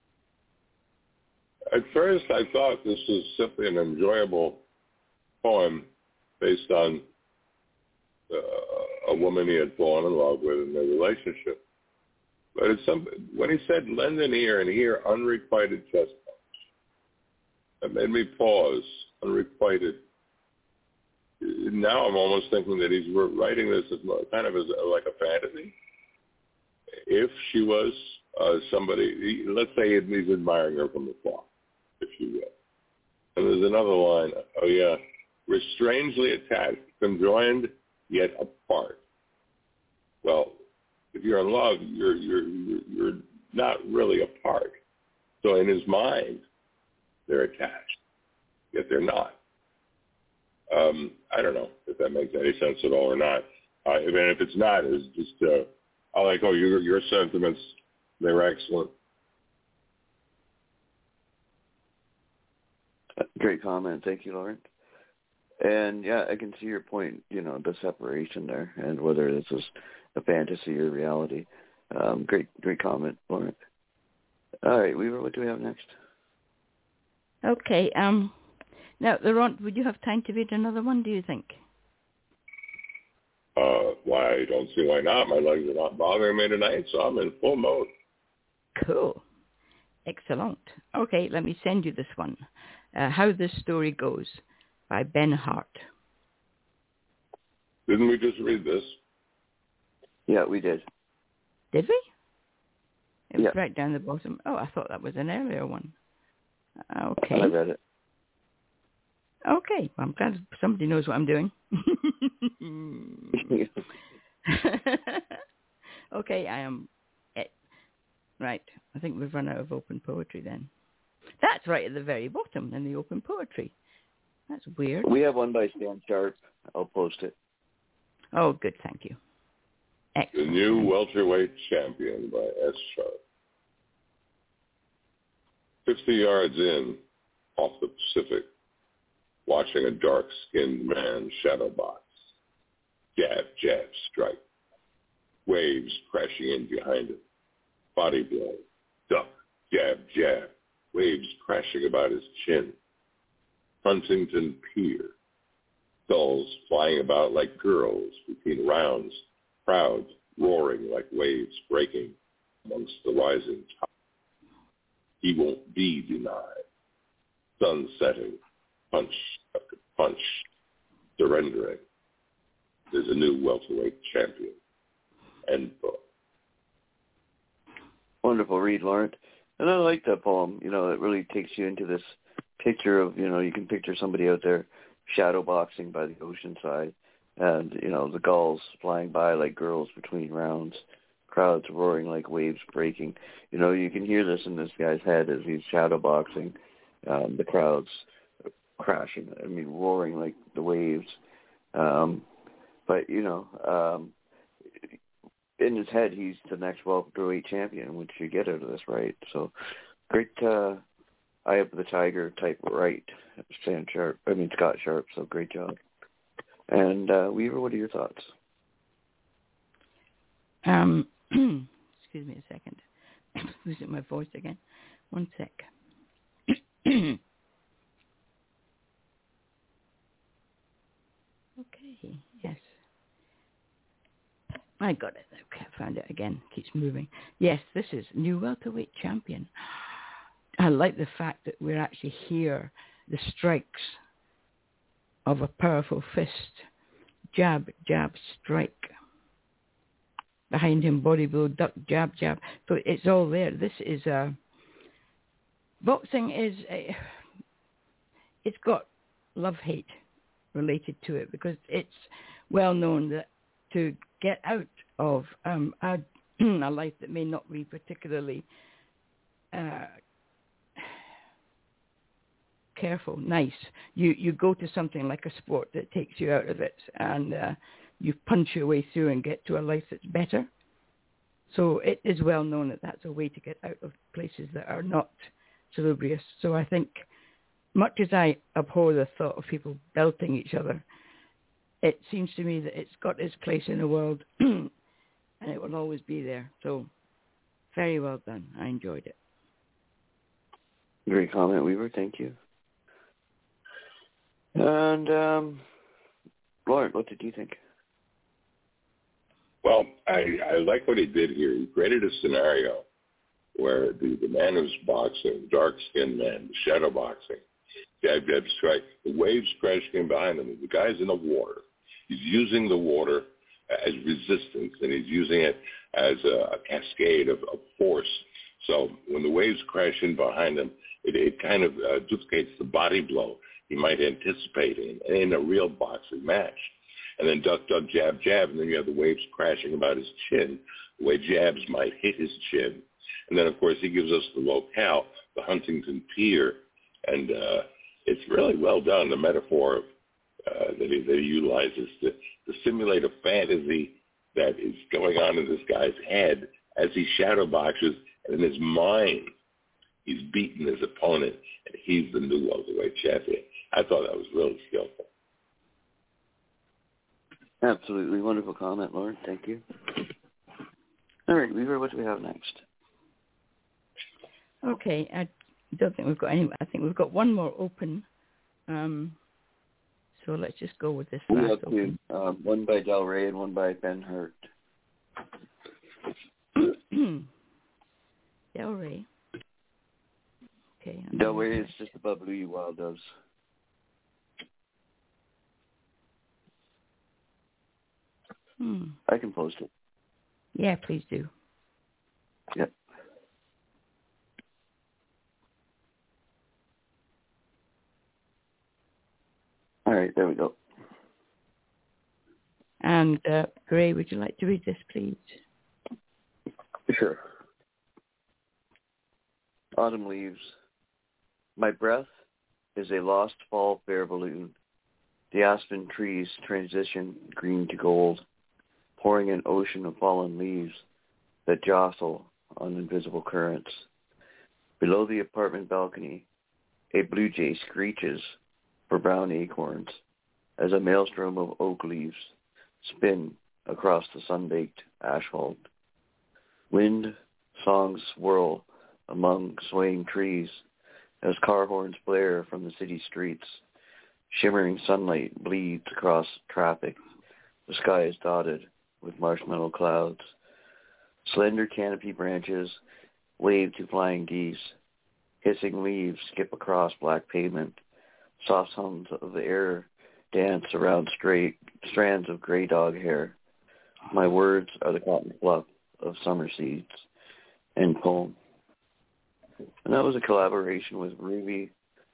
At first, I thought this was simply an enjoyable poem based on a woman he had fallen in love with in their relationship. But when he said, lend an ear and hear unrequited chest pumps, that made me pause. Unrequited. Now I'm almost thinking that he's writing this as kind of as like a fantasy. If she was somebody, let's say he's admiring her from afar, if you will. And there's another line, we're strangely attached, conjoined, yet apart. Well, if you're in love, you're not really apart. So in his mind, they're attached, yet they're not. I don't know if that makes any sense at all or not. If it's not, it's just I like, your sentiments, they were excellent. Great comment. Thank you, Laurent. And yeah, I can see your point, the separation there and whether this is a fantasy or reality. Great comment, Laurent. All right, Weaver, what do we have next? Okay. Now, Laurent, would you have time to read another one, do you think? Why, I don't see why not. My legs are not bothering me tonight, so I'm in full mode. Cool. Excellent. Okay, let me send you this one. How This Story Goes by Ben Hart. Didn't we just read this? Yeah, we did. Did we? It was right down the bottom. Oh, I thought that was an earlier one. Okay. I read it. Okay. Well, I'm glad somebody knows what I'm doing. Okay, I am... Right. I think we've run out of open poetry then. That's right at the very bottom in the open poetry. That's weird. We have one by Stan Sharp. I'll post it. Oh, good. Thank you. Excellent. The New Welterweight Champion by S. Sharp. 50 yards in, off the Pacific, watching a dark-skinned man shadow box. Jab, jab, strike. Waves crashing in behind him. Body blow. Duck, jab, jab. Waves crashing about his chin. Huntington Pier. Gulls flying about like girls between rounds. Crowds roaring like waves breaking amongst the rising top. He won't be denied. Sun setting. Punch after punch. Surrendering. There's a new welterweight champion. End book. Wonderful read, Laurent. And I like that poem. It really takes you into this picture of, you can picture somebody out there shadow boxing by the ocean side and, the gulls flying by like girls between rounds, crowds roaring like waves breaking. You can hear this in this guy's head as he's shadow boxing, the crowds crashing, roaring like the waves. But, in his head, he's the next welterweight champion, which you get out of this, right? So, great eye of the tiger type right, Scott Sharp. So great job. And Weaver, what are your thoughts? Excuse me a second. Losing my voice again. One sec. Okay. Yes. I got it. Okay, I found it again. Keeps moving. Yes, this is New Welterweight Champion. I like the fact that we're actually here. The strikes of a powerful fist. Jab, jab, strike. Behind him, body blow, duck, jab, jab. So it's all there. This is boxing is it's got love-hate related to it because it's well known that to get out of a life that may not be particularly careful, nice. You go to something like a sport that takes you out of it and you punch your way through and get to a life that's better. So it is well known that that's a way to get out of places that are not salubrious. So I think, much as I abhor the thought of people belting each other, it seems to me that it's got its place in the world and it will always be there. So very well done. I enjoyed it. Great comment, Weaver. Thank you. And Laurent, what did you think? Well, I like what he did here. He created a scenario where the man who's boxing, dark-skinned man, shadow boxing, jab, jab, strike, the waves crashing behind him. The guy's in the water. He's using the water as resistance, and he's using it as a cascade of force. So when the waves crash in behind him, it kind of duplicates the body blow he might anticipate in a real boxing match. And then duck, duck, jab, jab, and then you have the waves crashing about his chin, the way jabs might hit his chin. And then, of course, he gives us the locale, the Huntington Pier, and it's really well done, the metaphor that he utilizes to simulate a fantasy that is going on in this guy's head as he shadow boxes, and in his mind, he's beaten his opponent, and he's the new welterweight champion. I thought that was really skillful. Absolutely wonderful comment, Lauren. Thank you. All right, Weaver, what do we have next? Okay, I don't think we've got any. I think we've got one more open. So let's just go with this last open. One by Del Rey and one by Ben Hurt. Del Rey. Okay. Del Rey is just above Louis Wildow's. I can post it. Yeah, please do. Yep. All right, there we go. And Gray, would you like to read this, please? Sure. Autumn leaves. My breath is a lost fall fair balloon. The aspen trees transition green to gold, pouring an ocean of fallen leaves that jostle on invisible currents. Below the apartment balcony, a blue jay screeches for brown acorns as a maelstrom of oak leaves spin across the sun-baked asphalt. Wind songs swirl among swaying trees as car horns blare from the city streets. Shimmering sunlight bleeds across traffic. The sky is dotted with marshmallow clouds. Slender canopy branches wave to flying geese. Hissing leaves skip across black pavement. Soft hums of the air dance around straight strands of gray dog hair. My words are the cotton fluff of summer seeds. End poem. And that was a collaboration with Ruby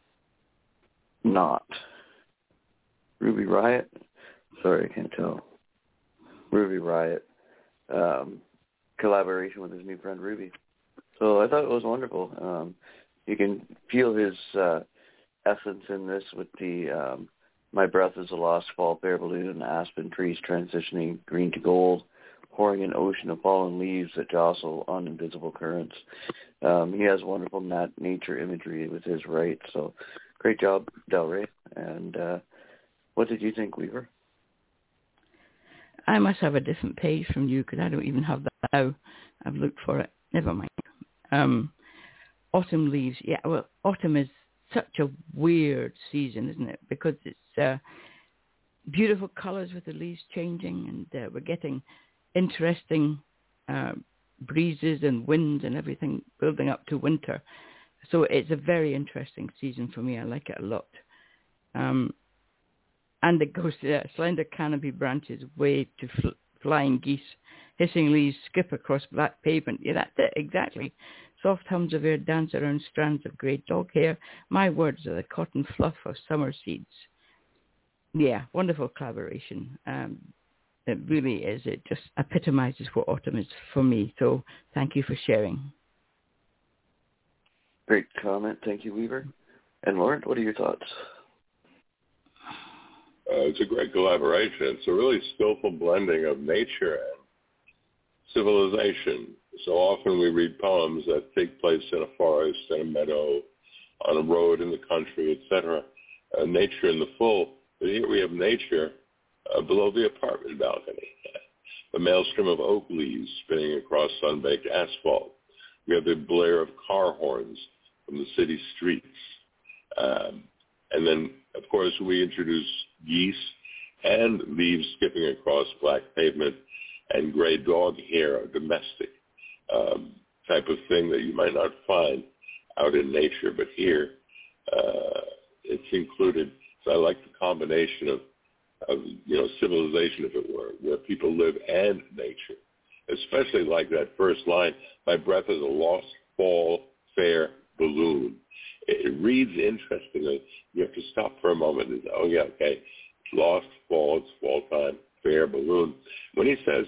Riot? Sorry, I can't tell. Ruby Riot. Collaboration with his new friend Ruby. So I thought it was wonderful. You can feel his essence in this with the my breath is a lost fall fair balloon, aspen trees transitioning green to gold, pouring an ocean of fallen leaves that jostle on invisible currents. He has wonderful nature imagery with his right. So great job, Del Rey. And what did you think, Weaver? I must have a different page from you because I don't even have that now. I've looked for it. Never mind. Autumn leaves. Yeah, well, autumn is such a weird season, isn't it? Because it's beautiful colors with the leaves changing, and we're getting interesting breezes and winds and everything building up to winter. So it's a very interesting season for me. I like it a lot. And it goes to slender canopy branches wave to flying geese. Hissing leaves skip across black pavement. Yeah, that's it, exactly. Soft hums of air dance around strands of grey dog hair. My words are the cotton fluff of summer seeds. Yeah, wonderful collaboration. It really is. It just epitomizes what autumn is for me. So thank you for sharing. Great comment. Thank you, Weaver. And Lauren, what are your thoughts? It's a great collaboration. It's a really skillful blending of nature and civilization. So often we read poems that take place in a forest, in a meadow, on a road in the country, etc. Nature in the full. But here we have nature below the apartment balcony. The maelstrom of oak leaves spinning across sun-baked asphalt. We have the blare of car horns from the city streets. And then, of course, we introduce geese and leaves skipping across black pavement and gray dog hair, a domestic type of thing that you might not find out in nature. But here, it's included. So I like the combination of civilization, if it were, where people live and nature, especially like that first line, my breath is a lost fall fair balloon. It reads interestingly. You have to stop for a moment and say, oh, yeah, okay, it's lost fall, it's fall time, fair balloon. When he says,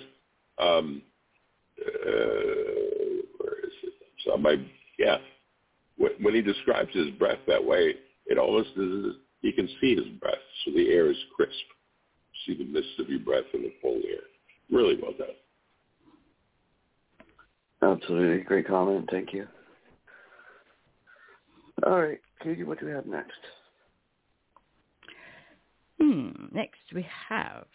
where is it? So when he describes his breath that way, it almost is, you can see his breath, so the air is crisp. See the mist of your breath in the full air. Really well done. Absolutely. Great comment. Thank you. All right, Katie, what do we have next? Next we have...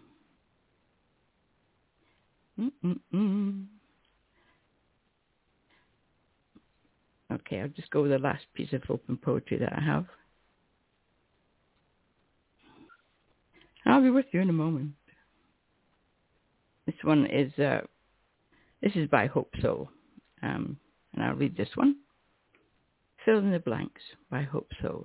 Okay, I'll just go with the last piece of open poetry that I have. I'll be with you in a moment. This one is by Hope So, and I'll read this one. Fill in the blanks by Hope So.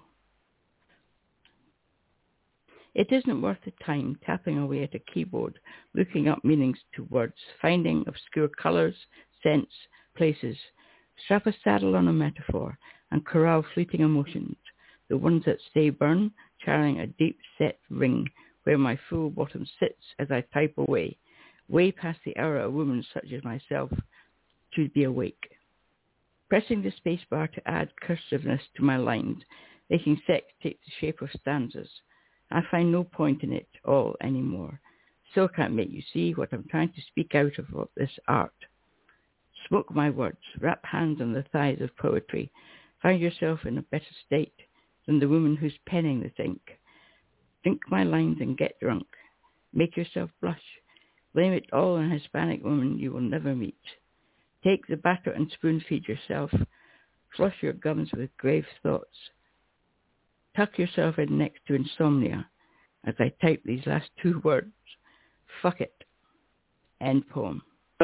It isn't worth the time tapping away at a keyboard, looking up meanings to words, finding obscure colours, scents, places. Strap a saddle on a metaphor and corral fleeting emotions, the ones that stay burn, charring a deep-set ring where my full bottom sits as I type away, way past the hour a woman such as myself should be awake. Pressing the space bar to add cursiveness to my lines, making sex take the shape of stanzas. I find no point in it all anymore. Still can't make you see what I'm trying to speak out of this art. Smoke my words, wrap hands on the thighs of poetry. Find yourself in a better state than the woman who's penning this ink. Drink my lines and get drunk. Make yourself blush. Blame it all on a Hispanic woman you will never meet. Take the batter and spoon feed yourself. Flush your gums with grave thoughts. Tuck yourself in next to insomnia as I type these last two words. Fuck it. End poem.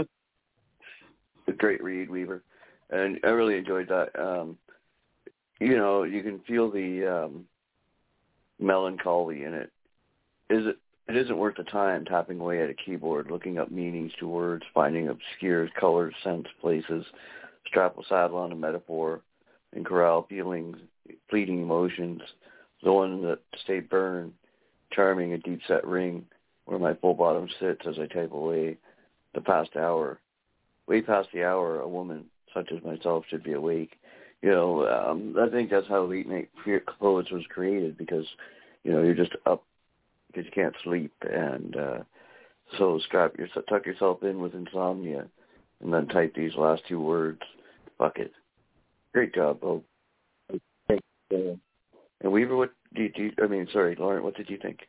A great read, Weaver. And I really enjoyed that. You can feel the melancholy in it. It isn't worth the time tapping away at a keyboard, looking up meanings to words, finding obscure colors, scents, places, strap a saddle on a metaphor, and corral feelings, fleeting emotions, the one that stay burn, charming a deep-set ring where my full bottom sits as I type away the past hour. Way past the hour, a woman such as myself should be awake. I think that's how Late Night Poets was created, because, you're just up because you can't sleep, and so tuck yourself in with insomnia, and then type these last two words. Fuck it. Great job, Bo. And Weaver, what did you? Lauren, what did you think?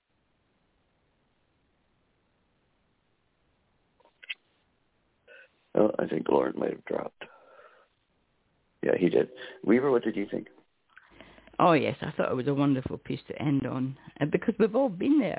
Oh, I think Lauren might have dropped. Yeah, he did. Weaver, what did you think? Oh, yes, I thought it was a wonderful piece to end on. And because we've all been there.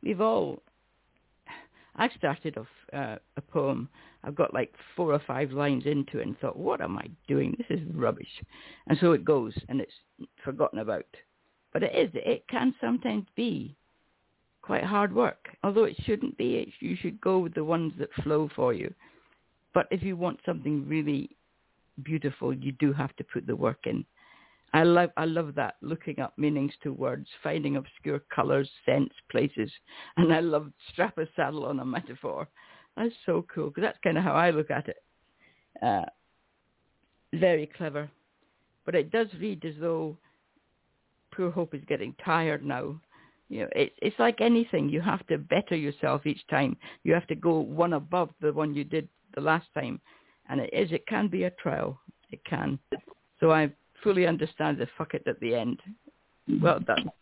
I started off a poem. I've got like 4 or 5 lines into it and thought, what am I doing? This is rubbish. And so it goes, and it's forgotten about. But it can sometimes be quite hard work. Although it shouldn't be. You should go with the ones that flow for you. But if you want something really beautiful, you do have to put the work in. I love that, looking up meanings to words, finding obscure colours, scents, places. And I love strap a saddle on a metaphor. That's so cool, because that's kind of how I look at it. Very clever. But it does read as though poor Hope is getting tired now. It's like anything. You have to better yourself each time. You have to go one above the one you did the last time. And it can be a trial. It can. So I fully understand the fuck it at the end. Well done.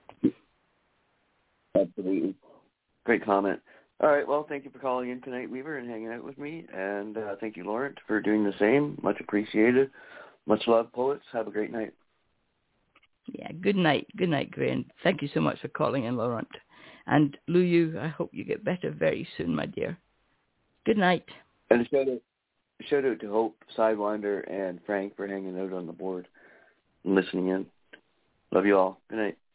Absolutely. Great comment. All right, well, thank you for calling in tonight, Weaver, and hanging out with me. And thank you, Laurent, for doing the same. Much appreciated. Much love, poets. Have a great night. Yeah, good night. Good night, Graham. Thank you so much for calling in, Laurent. And Luyu, I hope you get better very soon, my dear. Good night. And a shout out to Hope, Sidewinder, and Frank for hanging out on the board and listening in. Love you all. Good night.